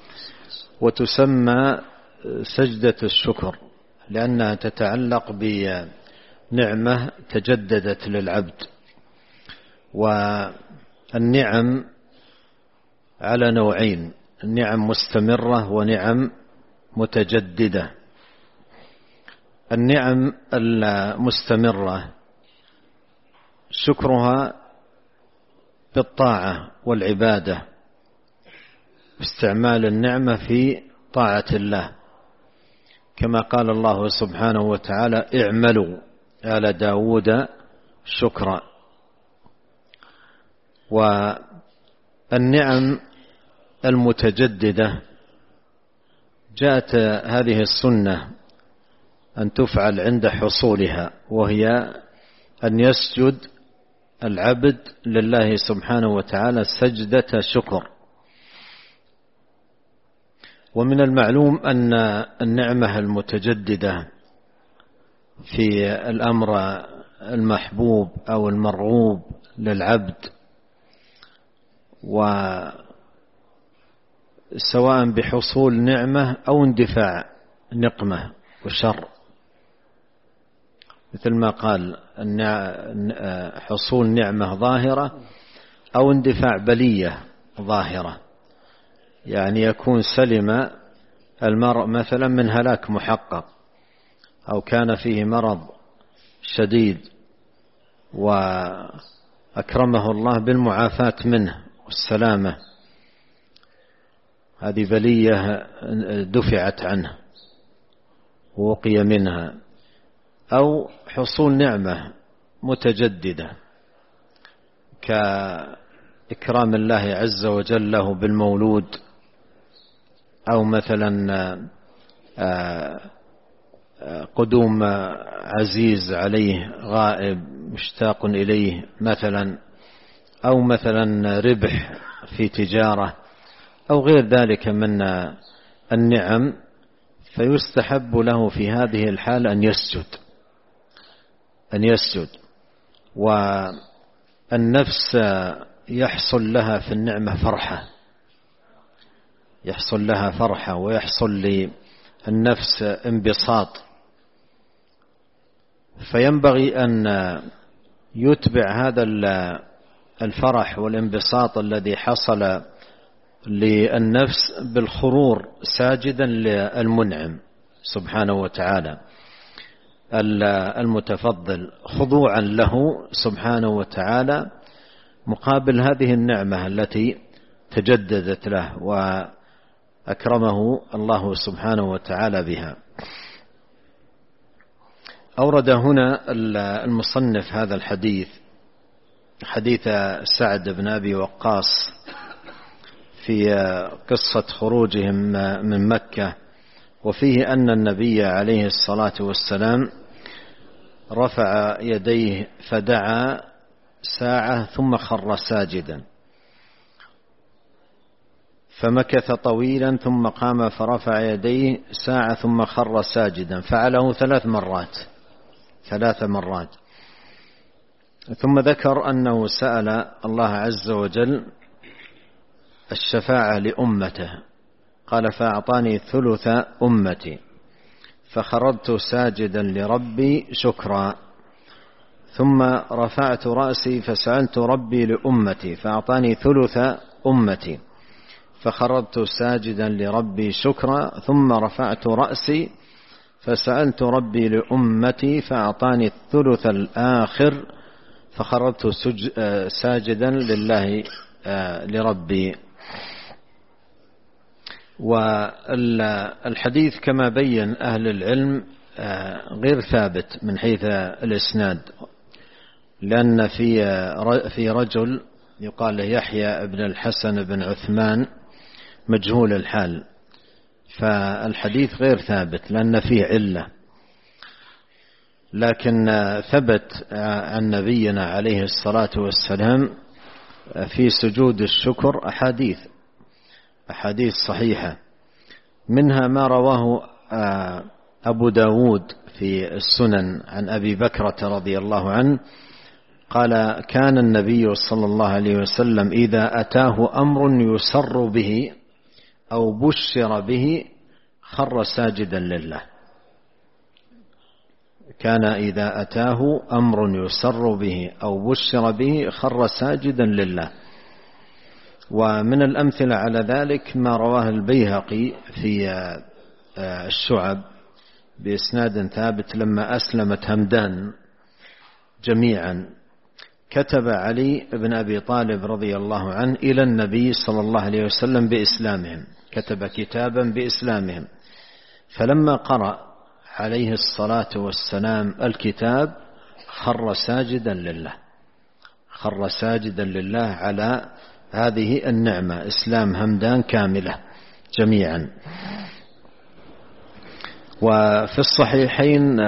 وتسمى سجدة الشكر لأنها تتعلق بنعمة تجددت للعبد. والنعم على نوعين: النعم مستمرة ونعم متجددة. النعم المستمرة شكرها بالطاعة والعبادة، استعمال النعمة في طاعة الله، كما قال الله سبحانه وتعالى: اعملوا آل داود شكرا. والنعم المتجددة جاءت هذه السنة أن تفعل عند حصولها، وهي أن يسجد العبد لله سبحانه وتعالى سجدة شكر. ومن المعلوم أن النعمة المتجددة في الأمر المحبوب أو المرغوب للعبد، وسواء بحصول نعمة أو اندفاع نقمة وشر، مثل ما قال حصول نعمة ظاهرة أو اندفاع بلية ظاهرة، يعني يكون سلم المرء مثلا من هلاك محقق، أو كان فيه مرض شديد وأكرمه الله بالمعافاة منه والسلامة، هذه بلية دفعت عنه ووقي منها. أو حصول نعمة متجددة كإكرام الله عز وجل له بالمولود، أو مثلا قدوم عزيز عليه غائب مشتاق إليه مثلا، أو مثلا ربح في تجارة أو غير ذلك من النعم، فيستحب له في هذه الحالة أن يسجد. والنفس يحصل لها في النعمة فرحة، ويحصل للنفس انبساط، فينبغي أن يتبع هذا الفرح والانبساط الذي حصل للنفس بالخرور ساجدا للمنعم سبحانه وتعالى المتفضل، خضوعا له سبحانه وتعالى مقابل هذه النعمة التي تجددت له وأكرمه الله سبحانه وتعالى بها. أورد هنا المصنف هذا الحديث، حديث سعد بن أبي وقاص في قصة خروجهم من مكة، وفيه أن النبي عليه الصلاة والسلام رفع يديه فدعا ساعة ثم خر ساجدا، فمكث طويلا ثم قام فرفع يديه ساعة ثم خر ساجدا، فعله 3 مرات. ثم ذكر أنه سأل الله عز وجل الشفاعة لأمته، قال: فأعطاني ثلث أمتي، فخررت ساجدا لربي شكرا، ثم رفعت رأسي فسألت ربي لأمتي، فأعطاني ثلث أمتي، فخررت ساجدا لربي شكرا، ثم رفعت رأسي فسألت ربي لأمتي، فأعطاني الثلث الآخر، فخررت ساجدا لله لربي. والحديث كما بين أهل العلم غير ثابت من حيث الإسناد، لأن في رجل يقال له يحيى بن الحسن بن عثمان مجهول الحال، فالحديث غير ثابت لأن فيه علة. لكن ثبت عن نبينا عليه الصلاة والسلام في سجود الشكر أحاديث صحيحة، منها ما رواه أبو داود في السنن عن أبي بكرة رضي الله عنه قال: كان النبي صلى الله عليه وسلم إذا أتاه أمر يسر به أو بشر به خر ساجدا لله. كان إذا أتاه أمر يسر به أو بشر به خر ساجدا لله. ومن الأمثلة على ذلك ما رواه البيهقي في الشعب بإسناد ثابت لما أسلمت همدان جميعا كتب علي بن أبي طالب رضي الله عنه إلى النبي صلى الله عليه وسلم بإسلامهم، كتب كتابا بإسلامهم، فلما قرأ عليه الصلاة والسلام الكتاب خر ساجدا لله، خر ساجدا لله على هذه النعمة، إسلام همدان كاملة جميعا. وفي الصحيحين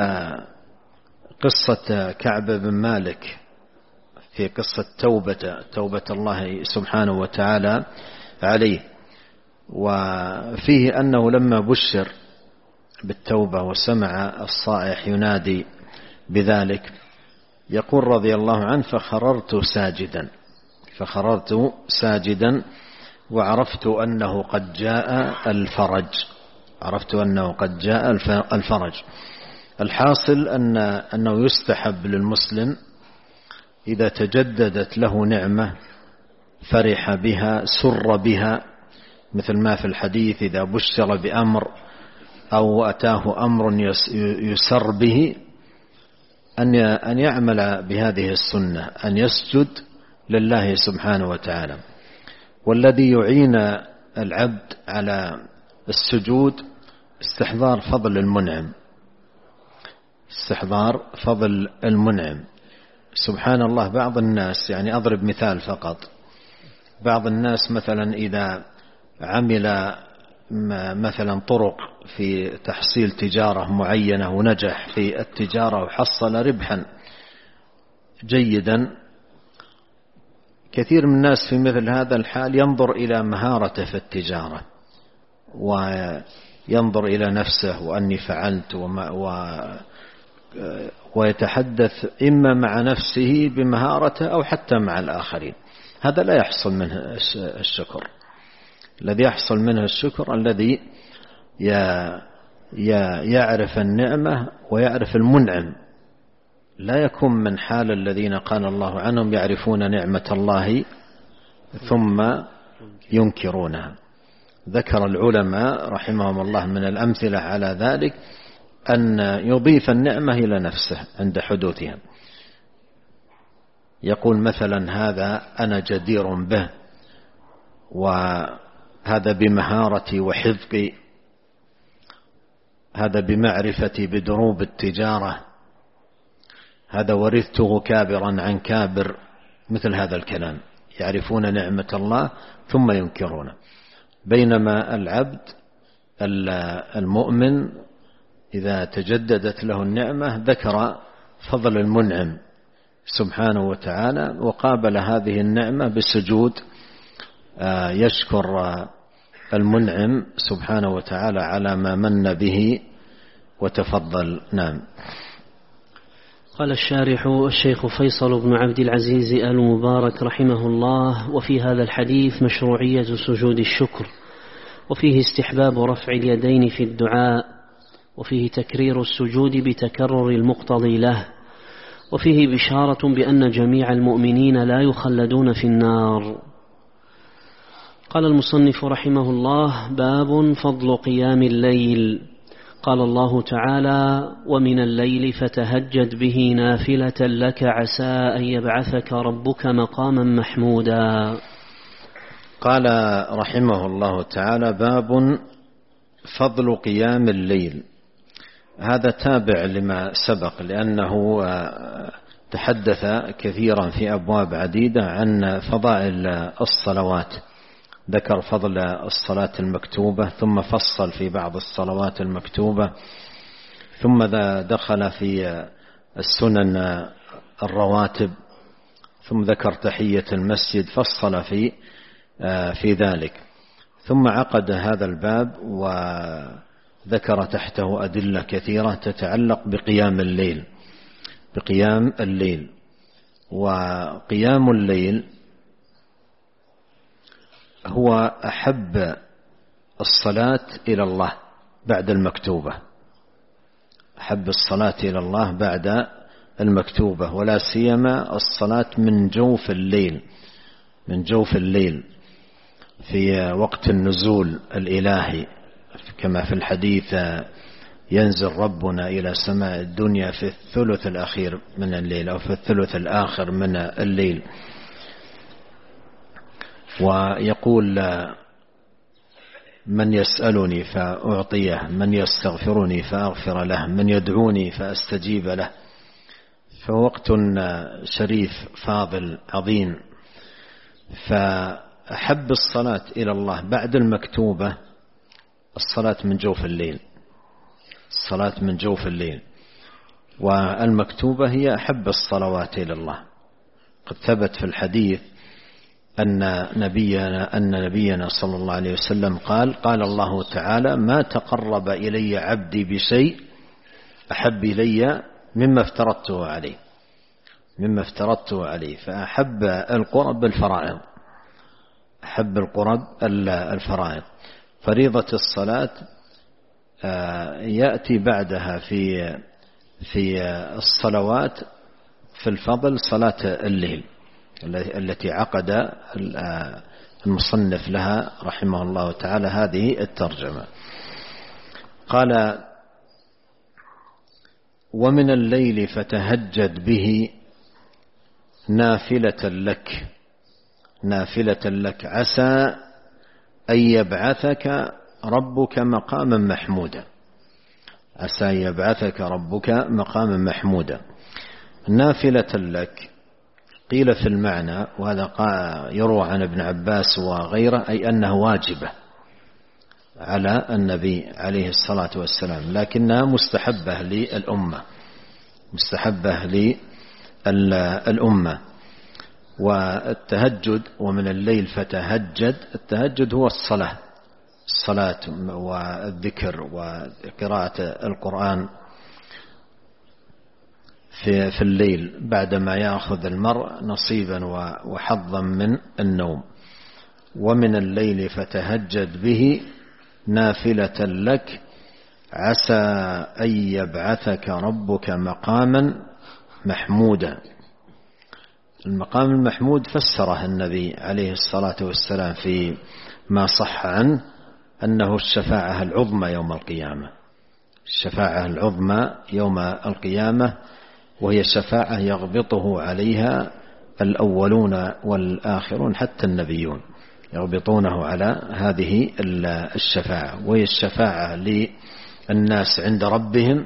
قصة كعب بن مالك في قصة توبة الله سبحانه وتعالى عليه، وفيه أنه لما بشر بالتوبة وسمع الصائح ينادي بذلك يقول رضي الله عنه فخررت ساجدا وعرفت أنه قد جاء الفرج. الحاصل أنه يستحب للمسلم إذا تجددت له نعمة فرح بها سر بها، مثل ما في الحديث إذا بشر بأمر أو أتاه أمر يسر به أن يعمل بهذه السنة، أن يسجد لله سبحانه وتعالى. والذي يعين العبد على السجود استحضار فضل المنعم. سبحان الله، بعض الناس، يعني أضرب مثال فقط، بعض الناس مثلا إذا عمل مثلا طرق في تحصيل تجارة معينة ونجح في التجارة وحصل ربحا جيدا، كثير من الناس في مثل هذا الحال ينظر إلى مهارته في التجارة وينظر إلى نفسه وأني فعلت ويتحدث إما مع نفسه بمهارته أو حتى مع الآخرين. هذا لا يحصل منه الشكر. الذي يحصل منه الشكر الذي يعرف النعمة ويعرف المنعم، لا يكون من حال الذين قال الله عنهم يعرفون نعمة الله ثم ينكرونها. ذكر العلماء رحمهم الله من الأمثلة على ذلك أن يضيف النعمة إلى نفسه عند حدوثها، يقول مثلا هذا أنا جدير به، وهذا بمهارتي وحذقي، هذا بمعرفتي بدروب التجارة، هذا ورثته كابرا عن كابر، مثل هذا الكلام. يعرفون نعمة الله ثم ينكرونه. بينما العبد المؤمن إذا تجددت له النعمة ذكر فضل المنعم سبحانه وتعالى، وقابل هذه النعمة بالسجود يشكر المنعم سبحانه وتعالى على ما من به وتفضل. نعم. قال الشارح الشيخ فيصل بن عبد العزيز المبارك رحمه الله: وفي هذا الحديث مشروعية سجود الشكر، وفيه استحباب رفع اليدين في الدعاء، وفيه تكرير السجود بتكرر المقتضي له، وفيه بشارة بأن جميع المؤمنين لا يخلدون في النار. قال المصنف رحمه الله: باب فضل قيام الليل. قال الله تعالى: ومن الليل فتهجد به نافلة لك عسى أن يبعثك ربك مقاما محمودا. قال رحمه الله تعالى: باب فضل قيام الليل. هذا تابع لما سبق، لأنه تحدث كثيرا في أبواب عديدة عن فضائل الصلوات، ذكر فضل الصلاة المكتوبة، ثم فصل في بعض الصلوات المكتوبة، ثم دخل في السنن الرواتب، ثم ذكر تحية المسجد، فصل في ذلك، ثم عقد هذا الباب وذكر تحته أدلة كثيرة تتعلق بقيام الليل. وقيام الليل هو أحب الصلاة إلى الله بعد المكتوبة، أحب الصلاة إلى الله بعد المكتوبة، ولا سيما الصلاة من جوف الليل في وقت النزول الإلهي، كما في الحديث ينزل ربنا إلى سماء الدنيا في الثلث الأخير من الليل أو في الثلث الآخر من الليل، ويقول من يسألني فأعطيه، من يستغفرني فأغفر له، من يدعوني فأستجيب له. فوقت شريف فاضل عظيم. فأحب الصلاة إلى الله بعد المكتوبة الصلاة من جوف الليل، الصلاة من جوف الليل، والمكتوبة هي أحب الصلوات إلى الله. قد ثبت في الحديث أن نبينا صلى الله عليه وسلم قال الله تعالى: ما تقرب إلي عبدي بشيء أحب إلي مما افترضته عليه. فأحب القرب بالفرائض، أحب القرب الفرائض. فريضة الصلاة يأتي بعدها في الصلوات في الفضل صلاة الليل التي عقد المصنف لها رحمه الله تعالى هذه الترجمة. قال: ومن الليل فتهجد به نافلة لك عسى أن يبعثك ربك مقاما محمودا. عسى أن يبعثك ربك مقاما محمودا. نافلة لك قيل في المعنى، وهذا يروى عن ابن عباس وغيره، أي أنه واجبة على النبي عليه الصلاة والسلام، لكنها مستحبة للأمة. والتهجد ومن الليل فتهجد، التهجد هو الصلاة والذكر وقراءة القرآن في الليل بعدما يأخذ المرء نصيبا وحظا من النوم. ومن الليل فتهجد به نافلة لك عسى أن يبعثك ربك مقاما محمودا. المقام المحمود فسره النبي عليه الصلاة والسلام في ما صح عنه أنه الشفاعة العظمى يوم القيامة، الشفاعة العظمى يوم القيامة، وهي شفاعة يغبطه عليها الأولون والآخرون حتى النبيون يغبطونه على هذه الشفاعة، وهي الشفاعة للناس عند ربهم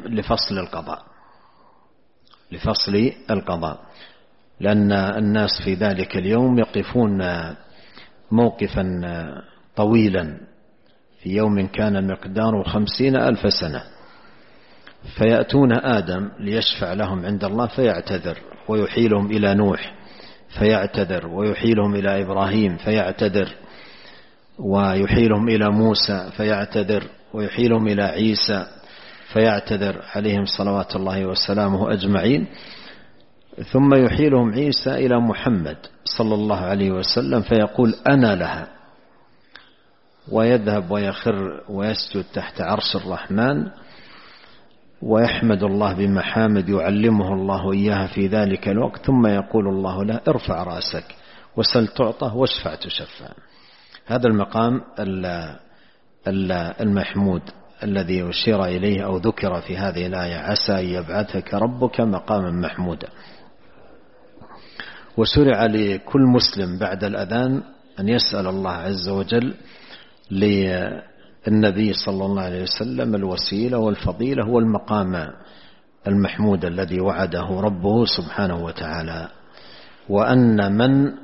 لفصل القضاء، لأن الناس في ذلك اليوم يقفون موقفا طويلا في يوم كان مقداره 50,000 سنة، فيأتون آدم ليشفع لهم عند الله فيعتذر، ويحيلهم إلى نوح فيعتذر، ويحيلهم إلى إبراهيم فيعتذر، ويحيلهم إلى موسى فيعتذر، ويحيلهم إلى عيسى فيعتذر عليهم صلوات الله وسلامه أجمعين، ثم يحيلهم عيسى إلى محمد صلى الله عليه وسلم فيقول: أنا لها، ويذهب ويخر ويسجد تحت عرش الرحمن ويحمد الله بمحامد يعلمه الله إياها في ذلك الوقت، ثم يقول الله له: ارفع رأسك وسل تعطى واشفع تشفع. هذا المقام المحمود الذي أشير إليه أو ذكر في هذه الآية: عسى أن يبعثك ربك مقاما محمودا. وشرع لكل مسلم بعد الأذان أن يسأل الله عز وجل للنبي صلى الله عليه وسلم الوسيلة والفضيلة والمقام المحمود الذي وعده ربه سبحانه وتعالى، وأن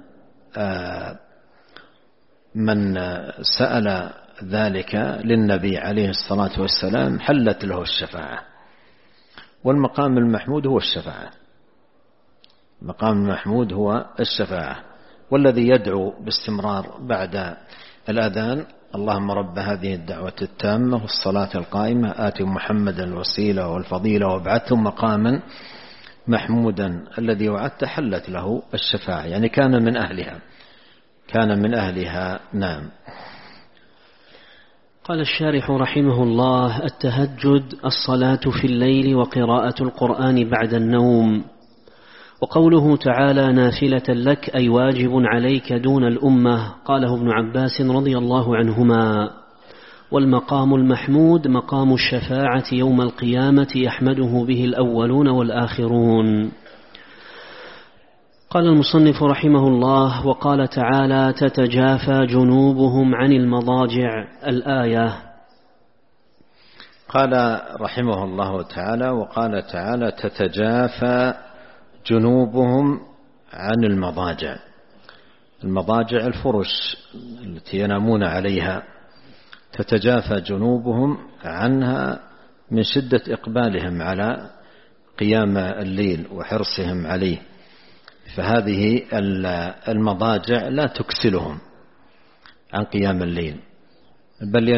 من سأل ذلك للنبي عليه الصلاة والسلام حلت له الشفاعة. والمقام المحمود هو الشفاعة، المقام المحمود هو الشفاعة. والذي يدعو باستمرار بعد الأذان: اللهم رب هذه الدعوة التامة والصلاة القائمة آت محمدا الوسيلة والفضيلة وابعثه مقاما محمودا الذي وعدت، حلت له الشفاعة، يعني كان من أهلها. نعم. قال الشارح رحمه الله: التهجد الصلاة في الليل وقراءة القرآن بعد النوم. وقوله تعالى: نافلة لك أي واجب عليك دون الأمة، قاله ابن عباس رضي الله عنهما. والمقام المحمود مقام الشفاعة يوم القيامة يحمده به الأولون والآخرون. قال المصنف رحمه الله: وقال تعالى: تتجافى جنوبهم عن المضاجع. الآية. قال رحمه الله تعالى: وقال تعالى: تتجافى جنوبهم عن المضاجع. المضاجع الفرش التي ينامون عليها، تتجافى جنوبهم عنها من شدة إقبالهم على قيام الليل وحرصهم عليه. فهذه المضاجع لا تكسلهم عن قيام الليل، بل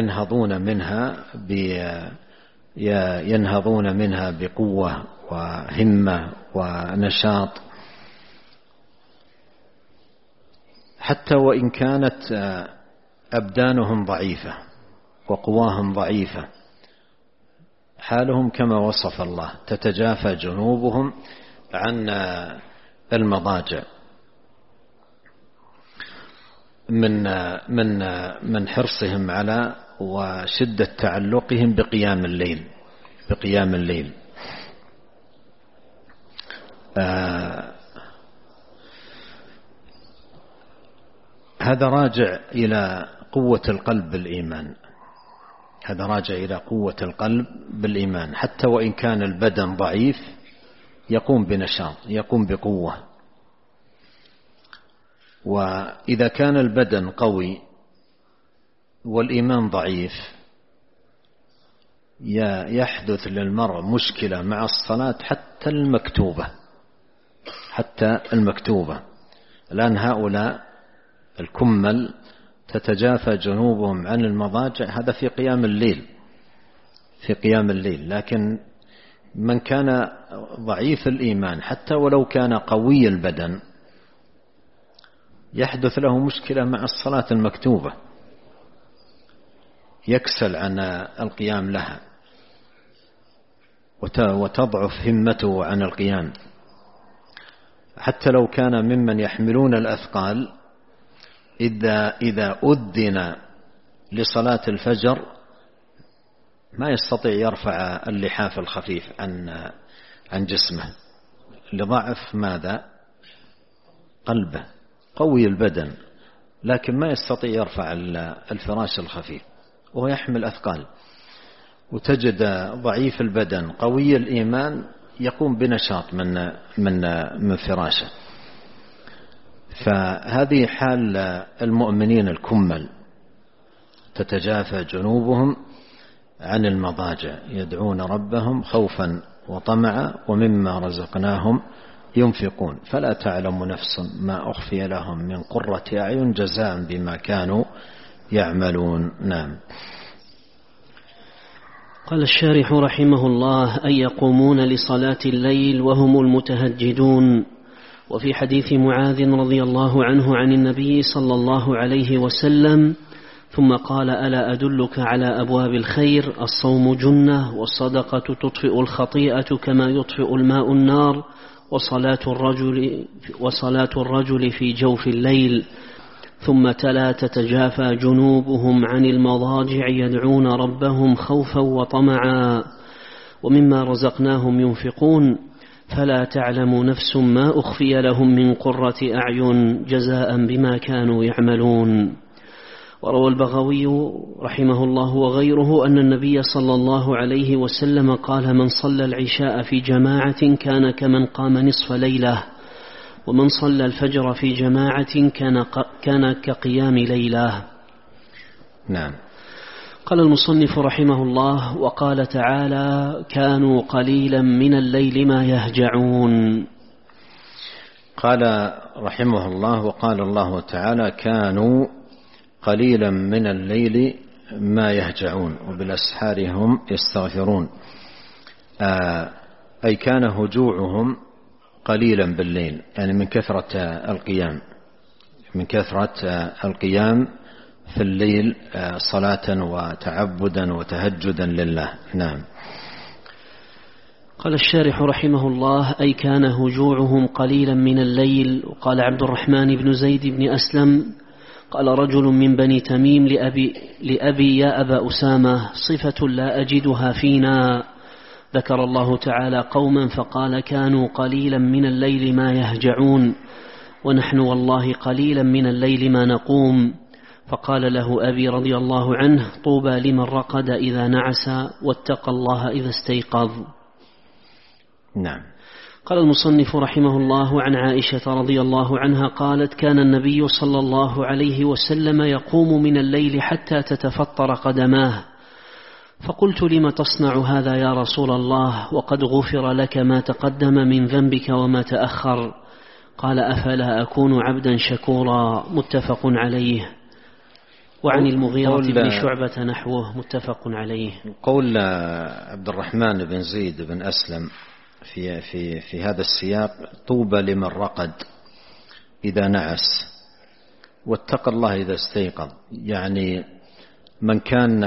ينهضون منها بقوة وهمة ونشاط، حتى وإن كانت أبدانهم ضعيفة وقواهم ضعيفة، حالهم كما وصف الله: تتجافى جنوبهم عن المضاجع، من حرصهم على وشدة تعلقهم بقيام الليل. هذا راجع إلى قوة القلب بالإيمان، حتى وإن كان البدن ضعيف يقوم بنشاط، يقوم بقوة. وإذا كان البدن قوي والإيمان ضعيف يحدث للمرء مشكلة مع الصلاة حتى المكتوبة. الآن هؤلاء الكمل تتجافى جنوبهم عن المضاجع، هذا في قيام الليل. لكن من كان ضعيف الإيمان حتى ولو كان قوي البدن يحدث له مشكلة مع الصلاة المكتوبة، يكسل عن القيام لها وتضعف همته عن القيام. حتى لو كان ممن يحملون الأثقال، إذا أذن لصلاة الفجر ما يستطيع يرفع اللحاف الخفيف عن جسمه لضعف ماذا؟ قلبه. قوي البدن لكن ما يستطيع يرفع الفراش الخفيف وهو يحمل أثقال. وتجد ضعيف البدن قوي الإيمان يقوم بنشاط من فراشه. فهذه حال المؤمنين الكمل، تتجافى جنوبهم عن المضاجع يدعون ربهم خوفا وطمعا ومما رزقناهم ينفقون فلا تعلم نفس ما أخفي لهم من قرة أعين جزاء بما كانوا يعملون. نعم. قال الشارح رحمه الله: أن يقومون لصلاة الليل وهم المتهجدون. وفي حديث معاذ رضي الله عنه عن النبي صلى الله عليه وسلم: ثم قال: ألا أدلك على أبواب الخير؟ الصوم جنة، والصدقة تطفئ الخطيئة كما يطفئ الماء النار، وصلاة الرجل في جوف الليل. ثم تلا: تتجافى جنوبهم عن المضاجع يدعون ربهم خوفا وطمعا ومما رزقناهم ينفقون فلا تعلم نفس ما أخفي لهم من قرة أعين جزاء بما كانوا يعملون. وروى البغوي رحمه الله وغيره أن النبي صلى الله عليه وسلم قال: من صلى العشاء في جماعة كان كمن قام نصف ليلة، ومن صلى الفجر في جماعة كان كقيام ليلة. نعم. قال المصنف رحمه الله: وقال تعالى: كانوا قليلا من الليل ما يهجعون. قال رحمه الله: وقال الله تعالى: كانوا قليلا من الليل ما يهجعون وبالأسحار هم يستغفرون. أي كان هجوعهم قليلا بالليل، يعني من كثرة القيام في الليل صلاة وتعبدا وتهجدا لله. نعم. قال الشارح رحمه الله: أي كان هجوعهم قليلا من الليل. وقال عبد الرحمن بن زيد بن أسلم: قال رجل من بني تميم لأبي يا أبا أسامة صفة لا أجدها فينا. ذكر الله تعالى قوما فقال كانوا قليلا من الليل ما يهجعون ونحن والله قليلا من الليل ما نقوم. فقال له أبي رضي الله عنه طوبى لمن رقد إذا نعس واتقى الله إذا استيقظ. نعم. قال المصنف رحمه الله عن عائشة رضي الله عنها قالت كان النبي صلى الله عليه وسلم يقوم من الليل حتى تتفطر قدماه. فقلت لم تصنع هذا يا رسول الله وقد غفر لك ما تقدم من ذنبك وما تأخر. قال أفلا أكون عبدا شكورا متفق عليه. وعن المغيرة بن شعبة نحوه متفق عليه. قول عبد الرحمن بن زيد بن أسلم في هذا السياق طوبى لمن رقد إذا نعس واتقى الله إذا استيقظ، يعني من كان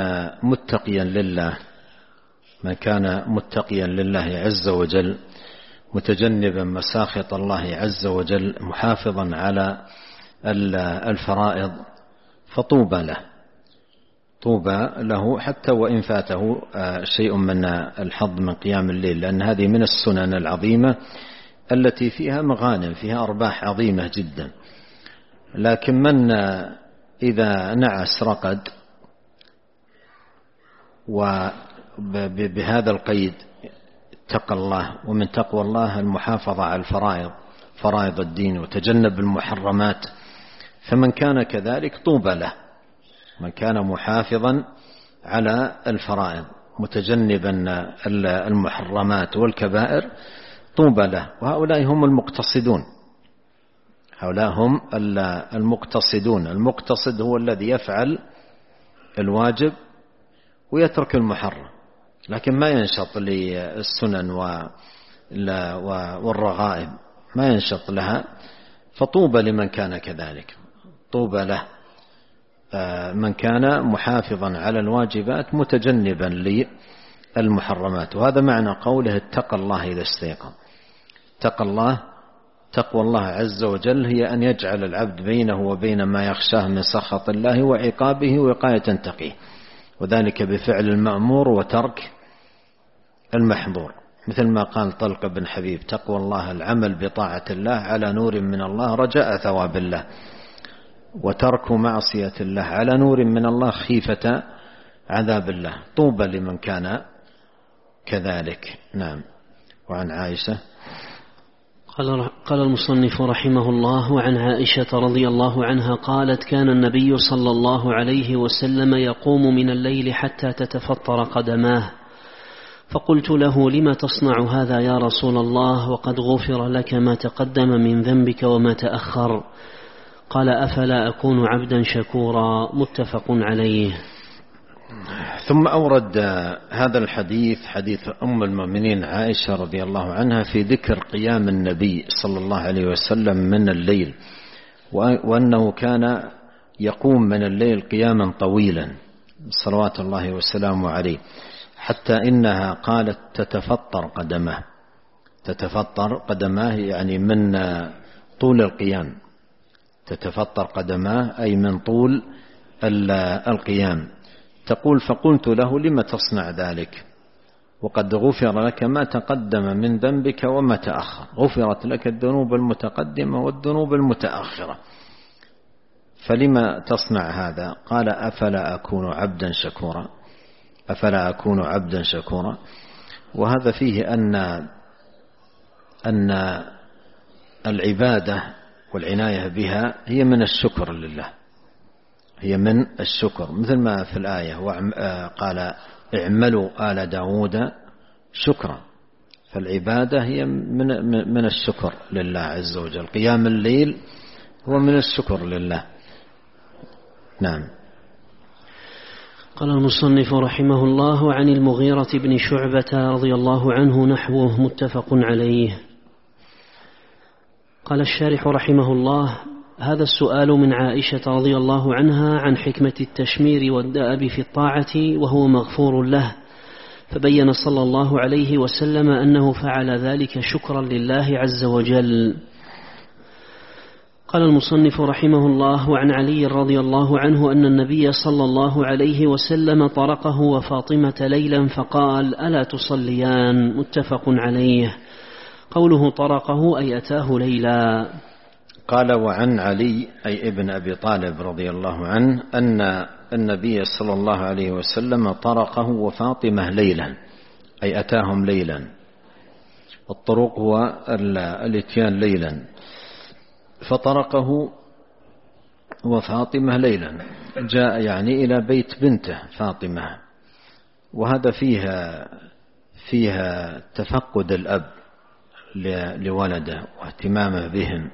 متقيا لله عز وجل متجنبا مساخط الله عز وجل محافظا على الفرائض فطوبى له حتى وإن فاته شيء من الحظ من قيام الليل، لأن هذه من السنن العظيمة التي فيها مغانم، فيها أرباح عظيمة جدا. لكن من إذا نعس رقد وبهذا القيد اتقى الله، ومن تقوى الله المحافظة على فرائض الدين وتجنب المحرمات، فمن كان كذلك طوبى له، من كان محافظا على الفرائض متجنبا المحرمات والكبائر طوبى له. وهؤلاء هم المقتصدون. المقتصد هو الذي يفعل الواجب ويترك المحرم، لكن ما ينشط للسنن والرغائب، ما ينشط لها، فطوبى لمن كان كذلك. طوبى له من كان محافظا على الواجبات متجنبا للمحرمات. وهذا معنى قوله اتقى الله إذا استيقظ. تقوى الله عز وجل هي أن يجعل العبد بينه وبين ما يخشاه من سخط الله وعقابه وقاية تقيه، وذلك بفعل المأمور وترك المحظور، مثل ما قال طلق بن حبيب تقوى الله العمل بطاعة الله على نور من الله رجاء ثواب الله، وترك معصية الله على نور من الله خيفة عذاب الله. طوبى لمن كان كذلك. نعم. وعن عائشة قال المصنف رحمه الله وعن عائشة رضي الله عنها قالت كان النبي صلى الله عليه وسلم يقوم من الليل حتى تتفطر قدماه. فقلت له لم تصنع هذا يا رسول الله وقد غفر لك ما تقدم من ذنبك وما تأخر. قال أفلا أكون عبدا شكورا متفق عليه. ثم أورد هذا الحديث حديث أم المؤمنين عائشة رضي الله عنها في ذكر قيام النبي صلى الله عليه وسلم من الليل، وأنه كان يقوم من الليل قياما طويلا صلوات الله وسلامه عليه، حتى إنها قالت تتفطر قدماه يعني من طول القيام، تتفطر قدماه أي من طول القيام. تقول فقلت له لم تصنع ذلك وقد غفر لك ما تقدم من ذنبك وما تأخر، غفرت لك الذنوب المتقدمة والذنوب المتأخرة، فلما تصنع هذا؟ قال أفلا أكون عبدا شكورا. وهذا فيه أن العبادة والعناية بها هي من الشكر لله، هي من الشكر، مثل ما في الآية قال اعملوا آل داود شكرا، فالعبادة هي من الشكر لله عز وجل. قيام الليل هو من الشكر لله. نعم. قال المصنف رحمه الله عن المغيرة بن شعبة رضي الله عنه نحوه متفق عليه. قال الشارح رحمه الله هذا السؤال من عائشة رضي الله عنها عن حكمة التشمير والدأب في الطاعة وهو مغفور له، فبين صلى الله عليه وسلم أنه فعل ذلك شكرا لله عز وجل. قال المصنف رحمه الله: وعن علي رضي الله عنه أن النبي صلى الله عليه وسلم طرقه وفاطمة ليلا فقال: ألا تصليان؟ متفق عليه. قوله طرقه أي أتاه ليلا. قال: وعن علي أي ابن أبي طالب رضي الله عنه أن النبي صلى الله عليه وسلم طرقه وفاطمة ليلا أي أتاهم ليلا. الطرق هو الاتيان ليلا، فطرقه وفاطمة ليلا، جاء يعني إلى بيت بنته فاطمة، وهذا فيها تفقد الأب لولده واهتمامه بهم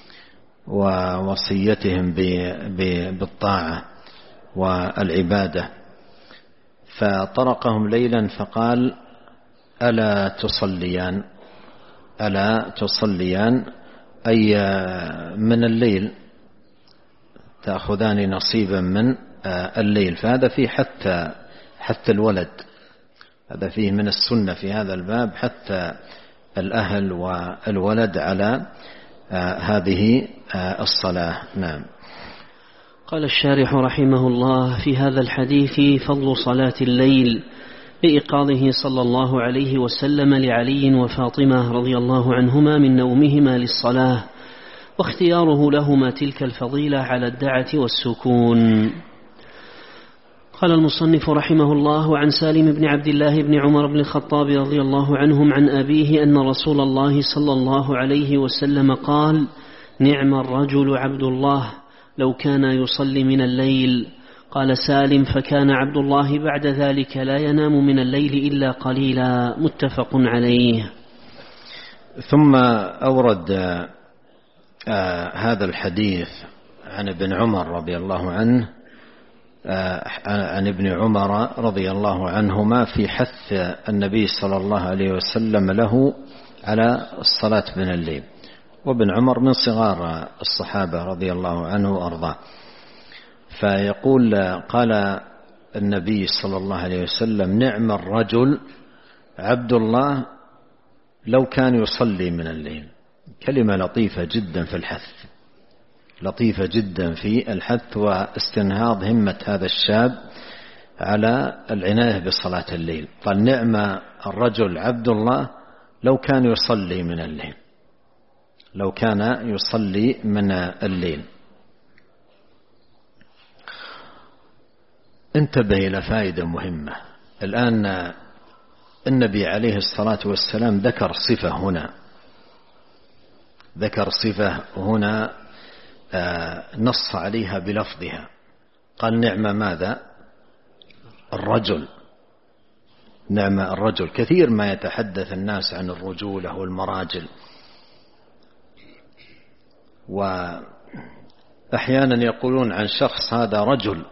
ووصيتهم بالطاعة والعبادة. فطرقهم ليلا فقال: ألا تصليان؟ ألا تصليان أي من الليل تأخذان نصيبا من الليل. فهذا فيه حتى الولد، هذا فيه من السنة في هذا الباب حتى الأهل والولد على هذه الصلاة. نعم. قال الشارح رحمه الله: في هذا الحديث فضل صلاة الليل بإيقاظه صلى الله عليه وسلم لعلي وفاطمة رضي الله عنهما من نومهما للصلاة، واختياره لهما تلك الفضيلة على الدعة والسكون. قال المصنف رحمه الله: عن سالم بن عبد الله بن عمر بن الخطاب رضي الله عنهم عن أبيه أن رسول الله صلى الله عليه وسلم قال: نعم الرجل عبد الله لو كان يصلي من الليل. قال سالم: فكان عبد الله بعد ذلك لا ينام من الليل إلا قليلا. متفق عليه. ثم أورد هذا الحديث عن ابن عمر رضي الله عنه، عن ابن عمر رضي الله عنهما في حث النبي صلى الله عليه وسلم له على الصلاة من الليل. وابن عمر من صغار الصحابة رضي الله عنه وأرضاه. فيقول: قال النبي صلى الله عليه وسلم: نعم الرجل عبد الله لو كان يصلي من الليل. كلمة لطيفة جدا في الحث، لطيفة جدا في الحث واستنهاض همة هذا الشاب على العناية بصلاة الليل. قال: نعم الرجل عبد الله لو كان يصلي من الليل، لو كان يصلي من الليل. انتبه إلى فائدة مهمة. الآن النبي عليه الصلاة والسلام ذكر صفة هنا نص عليها بلفظها. قال: نعم ماذا؟ الرجل. نعم الرجل. كثير ما يتحدث الناس عن الرجولة والمراجل، وأحيانا يقولون عن شخص هذا رجل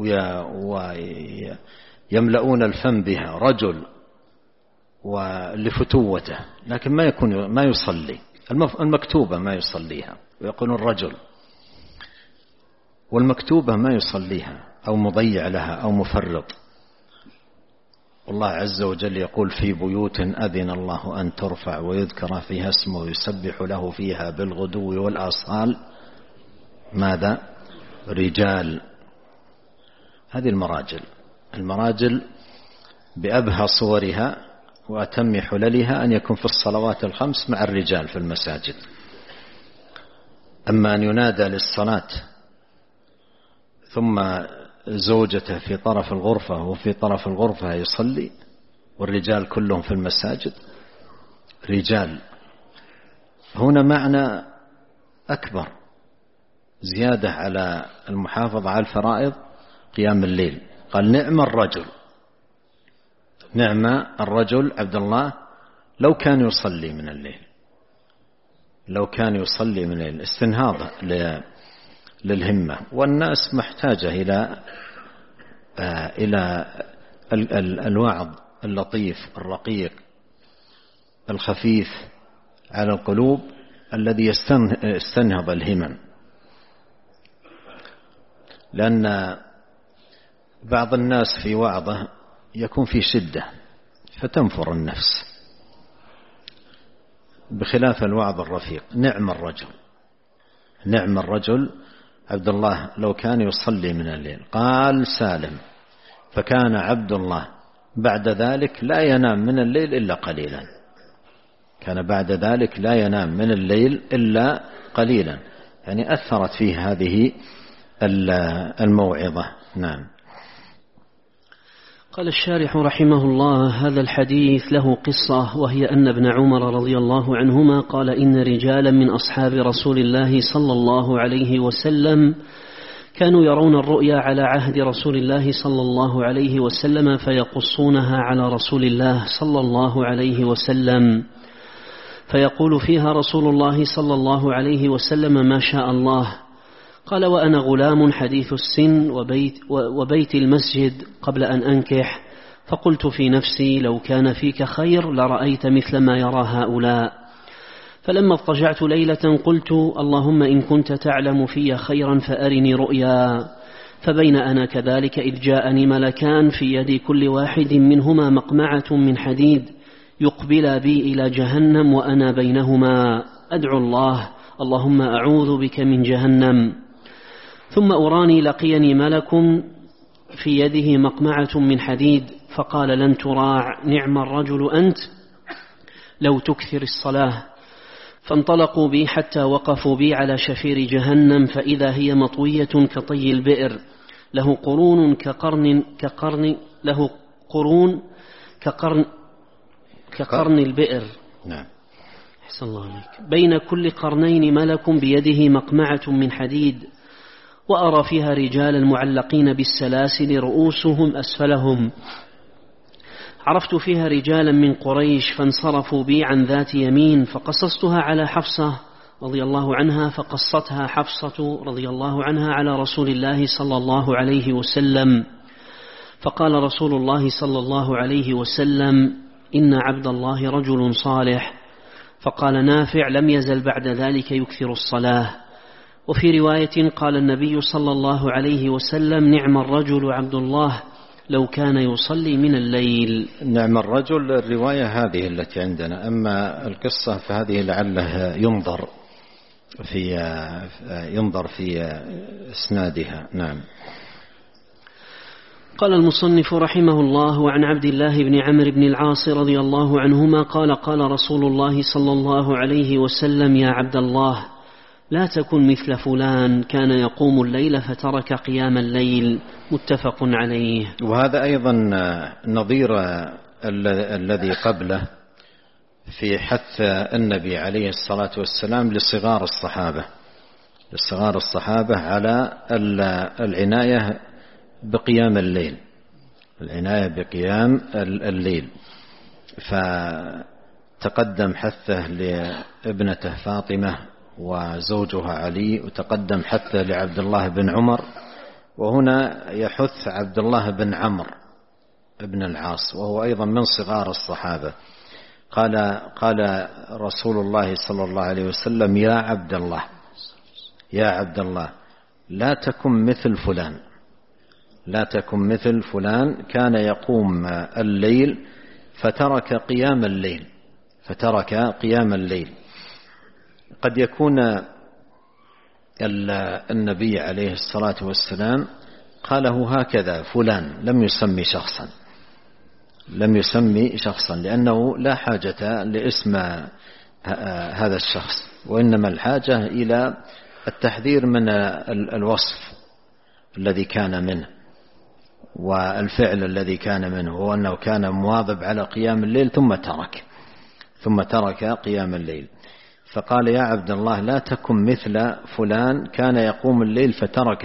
ويملؤون الفم بها رجل ولفتوته، لكن ما يصلي المكتوبة ما يصليها، ويقولون الرجل والمكتوبة ما يصليها، أو مضيع لها أو مفرط. والله عز وجل يقول: في بيوت أذن الله أن ترفع ويذكر فيها اسمه ويسبح له فيها بالغدو والآصال ماذا؟ رجال. هذه المراجل بأبهى صورها وأتم حللها أن يكون في الصلوات الخمس مع الرجال في المساجد. أما أن ينادى للصلاة ثم زوجته في طرف الغرفة وفي طرف الغرفة يصلي والرجال كلهم في المساجد، رجال. هنا معنى أكبر، زيادة على المحافظة على الفرائض، قيام الليل. قال: نعم الرجل عبد الله لو كان يصلي من الليل، لو كان يصلي من الليل. استنهاض للهمة، والناس محتاجة إلى الوعظ اللطيف الرقيق الخفيف على القلوب الذي يستنهض الهمم. لأن بعض الناس في وعظه يكون في شدة فتنفر النفس، بخلاف الوعظ الرفيق. نعم الرجل نعم الرجل عبد الله لو كان يصلي من الليل. قال سالم: فكان عبد الله بعد ذلك لا ينام من الليل إلا قليلا. كان بعد ذلك لا ينام من الليل إلا قليلا، يعني أثرت فيه هذه الموعظة. نعم. قال الشارح رحمه الله: هذا الحديث له قصة، وهي أن ابن عمر رضي الله عنهما قال: إن رجالا من أصحاب رسول الله صلى الله عليه وسلم كانوا يرون الرؤيا على عهد رسول الله صلى الله عليه وسلم فيقصونها على رسول الله صلى الله عليه وسلم، فيقول فيها رسول الله صلى الله عليه وسلم: ما شاء الله. قال: وأنا غلام حديث السن وبيت المسجد قبل أن أنكح، فقلت في نفسي: لو كان فيك خير لرأيت مثل ما يرى هؤلاء. فلما اضطجعت ليلة قلت: اللهم إن كنت تعلم في خيرا فأرني رؤيا. فبين أنا كذلك إذ جاءني ملكان في يد كل واحد منهما مقمعة من حديد يقبل بي إلى جهنم وأنا بينهما أدعو الله: اللهم أعوذ بك من جهنم. ثم أراني لقيني ملك في يده مقمعة من حديد فقال: لن تراع، نعم الرجل أنت لو تكثر الصلاة. فانطلقوا بي حتى وقفوا بي على شفير جهنم، فإذا هي مطوية كطي البئر، له قرون كقرن البئر. نعم. أحسن الله عليك. بين كل قرنين ملك بيده مقمعة من حديد، وأرى فيها رجالا معلقين بالسلاسل رؤوسهم أسفلهم. عرفت فيها رجالا من قريش، فانصرفوا بي عن ذات يمين، فقصصتها على حفصة رضي الله عنها، فقصتها حفصة رضي الله عنها على رسول الله صلى الله عليه وسلم. فقال رسول الله صلى الله عليه وسلم: إن عبد الله رجل صالح. فقال نافع: لم يزل بعد ذلك يكثر الصلاة. وفي رواية قال النبي صلى الله عليه وسلم: نعم الرجل عبد الله لو كان يصلي من الليل. نعم الرجل، الرواية هذه التي عندنا، أما القصة فهذه لعله ينظر في إسنادها. نعم. قال المصنف رحمه الله: وعن عبد الله بن عمرو بن العاص رضي الله عنهما قال: قال رسول الله صلى الله عليه وسلم: يا عبد الله لا تكن مثل فلان كان يقوم الليل فترك قيام الليل. متفق عليه. وهذا أيضا نظير الذي قبله في حث النبي عليه الصلاة والسلام لصغار الصحابة على العناية بقيام الليل، فتقدم حثه لابنته فاطمة وزوجها علي، وتقدم حثه لعبد الله بن عمر، وهنا يحث عبد الله بن عمرو بن العاص وهو أيضا من صغار الصحابة. قال رسول الله صلى الله عليه وسلم: يا عبد الله لا تكن مثل فلان كان يقوم الليل فترك قيام الليل. قد يكون النبي عليه الصلاة والسلام قاله هكذا فلان، لم يسمي شخصا لأنه لا حاجة لاسم هذا الشخص، وإنما الحاجة إلى التحذير من الوصف الذي كان منه والفعل الذي كان منه، هو أنه كان مواظب على قيام الليل ثم ترك قيام الليل. فقال: يا عبد الله لا تكن مثل فلان كان يقوم الليل فترك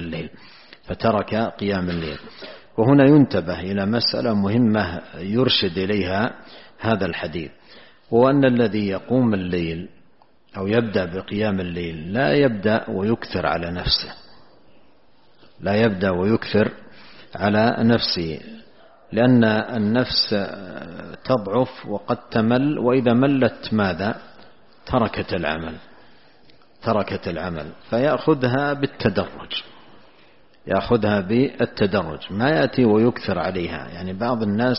قيام الليل. وهنا ينتبه إلى مسألة مهمة يرشد إليها هذا الحديث، وأن الذي يقوم الليل أو يبدأ بقيام الليل لا يبدأ ويكثر على نفسه، لأن النفس تضعف وقد تمل، وإذا ملت ماذا؟ تركت العمل، فيأخذها بالتدرج، ما يأتي ويكثر عليها. يعني بعض الناس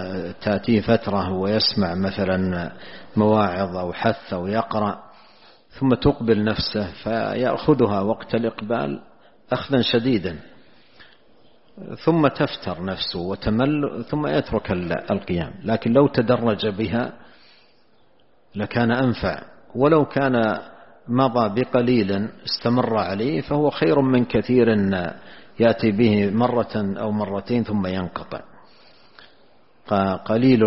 تأتيه فترة ويسمع مثلا مواعظ أو حث أو يقرأ، ثم تقبل نفسه فيأخذها وقت الإقبال أخذا شديدا، ثم تفتر نفسه وتمل ثم يترك القيام. لكن لو تدرج بها لكان أنفع، ولو كان مضى بقليل استمر عليه فهو خير من كثير يأتي به مرة أو مرتين ثم ينقطع. قليل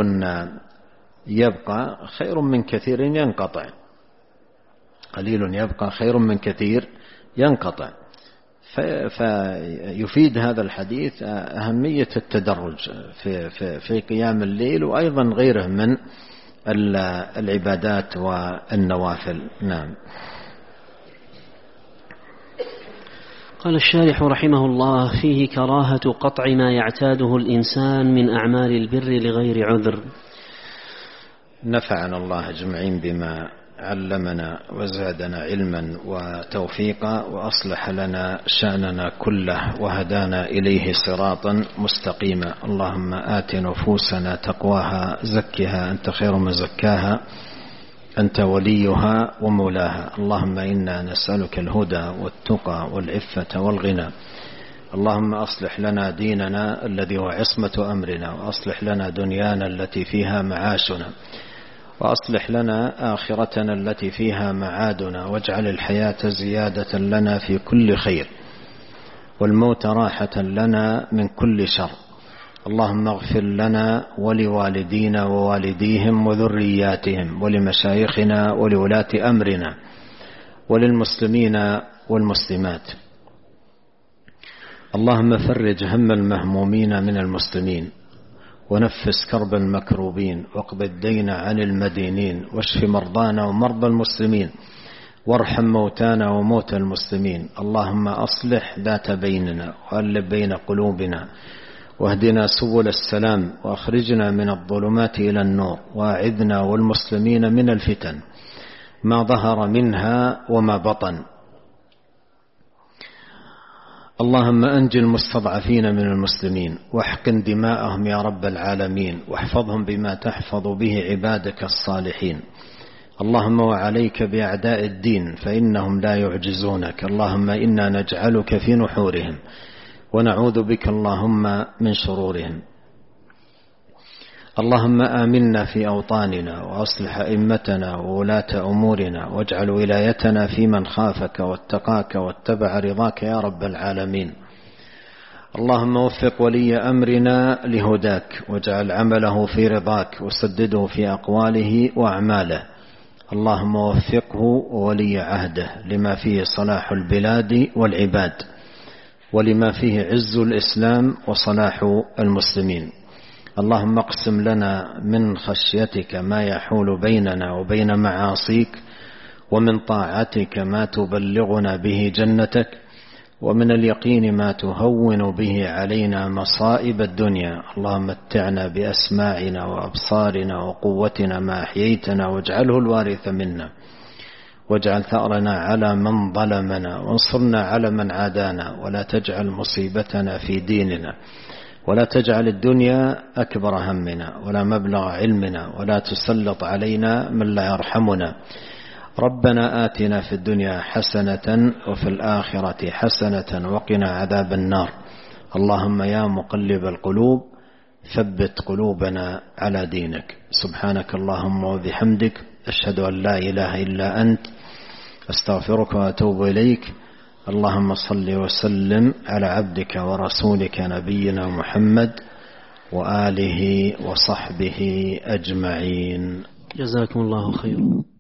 يبقى خير من كثير ينقطع، قليل يبقى خير من كثير ينقطع. فيفيد هذا الحديث أهمية التدرج في قيام الليل وأيضا غيره من العبادات والنوافل. نعم. قال الشارح رحمه الله: فيه كراهة قطع ما يعتاده الإنسان من أعمال البر لغير عذر. نفعنا الله أجمعين بما علمنا وزادنا علما وتوفيقا، وأصلح لنا شأننا كله وهدانا إليه صراطا مستقيما. اللهم آت نفوسنا تقواها زكها أنت خير من زكاها أنت وليها ومولاها. اللهم إنا نسألك الهدى والتقى والعفة والغنى. اللهم أصلح لنا ديننا الذي هو عصمة أمرنا، وأصلح لنا دنيانا التي فيها معاشنا، وأصلح لنا آخرتنا التي فيها معادنا، واجعل الحياة زيادة لنا في كل خير، والموت راحة لنا من كل شر. اللهم اغفر لنا ولوالدينا ووالديهم وذرياتهم ولمشايخنا ولولاة أمرنا وللمسلمين والمسلمات. اللهم فرج هم المهمومين من المسلمين، ونفس كرب المكروبين، واقض الدين عن المدينين، واشف مرضانا ومرضى المسلمين، وارحم موتانا وموتى المسلمين. اللهم أصلح ذات بيننا وألف بين قلوبنا، واهدنا سبل السلام، وأخرجنا من الظلمات إلى النور، وأعذنا والمسلمين من الفتن ما ظهر منها وما بطن. اللهم أنجِ المستضعفين من المسلمين، واحقن دماءهم يا رب العالمين، واحفظهم بما تحفظ به عبادك الصالحين. اللهم وعليك بأعداء الدين فإنهم لا يعجزونك. اللهم إنا نجعلك في نحورهم ونعوذ بك اللهم من شرورهم. اللهم آمنا في أوطاننا، وأصلح أئمتنا وولاة أمورنا، واجعل ولايتنا في من خافك واتقاك واتبع رضاك يا رب العالمين. اللهم وفق ولي أمرنا لهداك، واجعل عمله في رضاك، وسدده في أقواله وأعماله. اللهم وفقه وولي عهده لما فيه صلاح البلاد والعباد، ولما فيه عز الإسلام وصلاح المسلمين. اللهم اقسم لنا من خشيتك ما يحول بيننا وبين معاصيك، ومن طاعتك ما تبلغنا به جنتك، ومن اليقين ما تهون به علينا مصائب الدنيا. اللهم متعنا بأسماعنا وأبصارنا وقوتنا ما أحييتنا، واجعله الوارث منا، واجعل ثأرنا على من ظلمنا، وانصرنا على من عادانا، ولا تجعل مصيبتنا في ديننا، ولا تجعل الدنيا أكبر همنا ولا مبلغ علمنا، ولا تسلط علينا من لا يرحمنا. ربنا آتنا في الدنيا حسنة وفي الآخرة حسنة وقنا عذاب النار. اللهم يا مقلب القلوب ثبت قلوبنا على دينك. سبحانك اللهم وبحمدك، أشهد أن لا إله إلا أنت، أستغفرك وأتوب إليك. اللهم صل وسلم على عبدك ورسولك نبينا محمد وآله وصحبه أجمعين. جزاكم الله خيرا.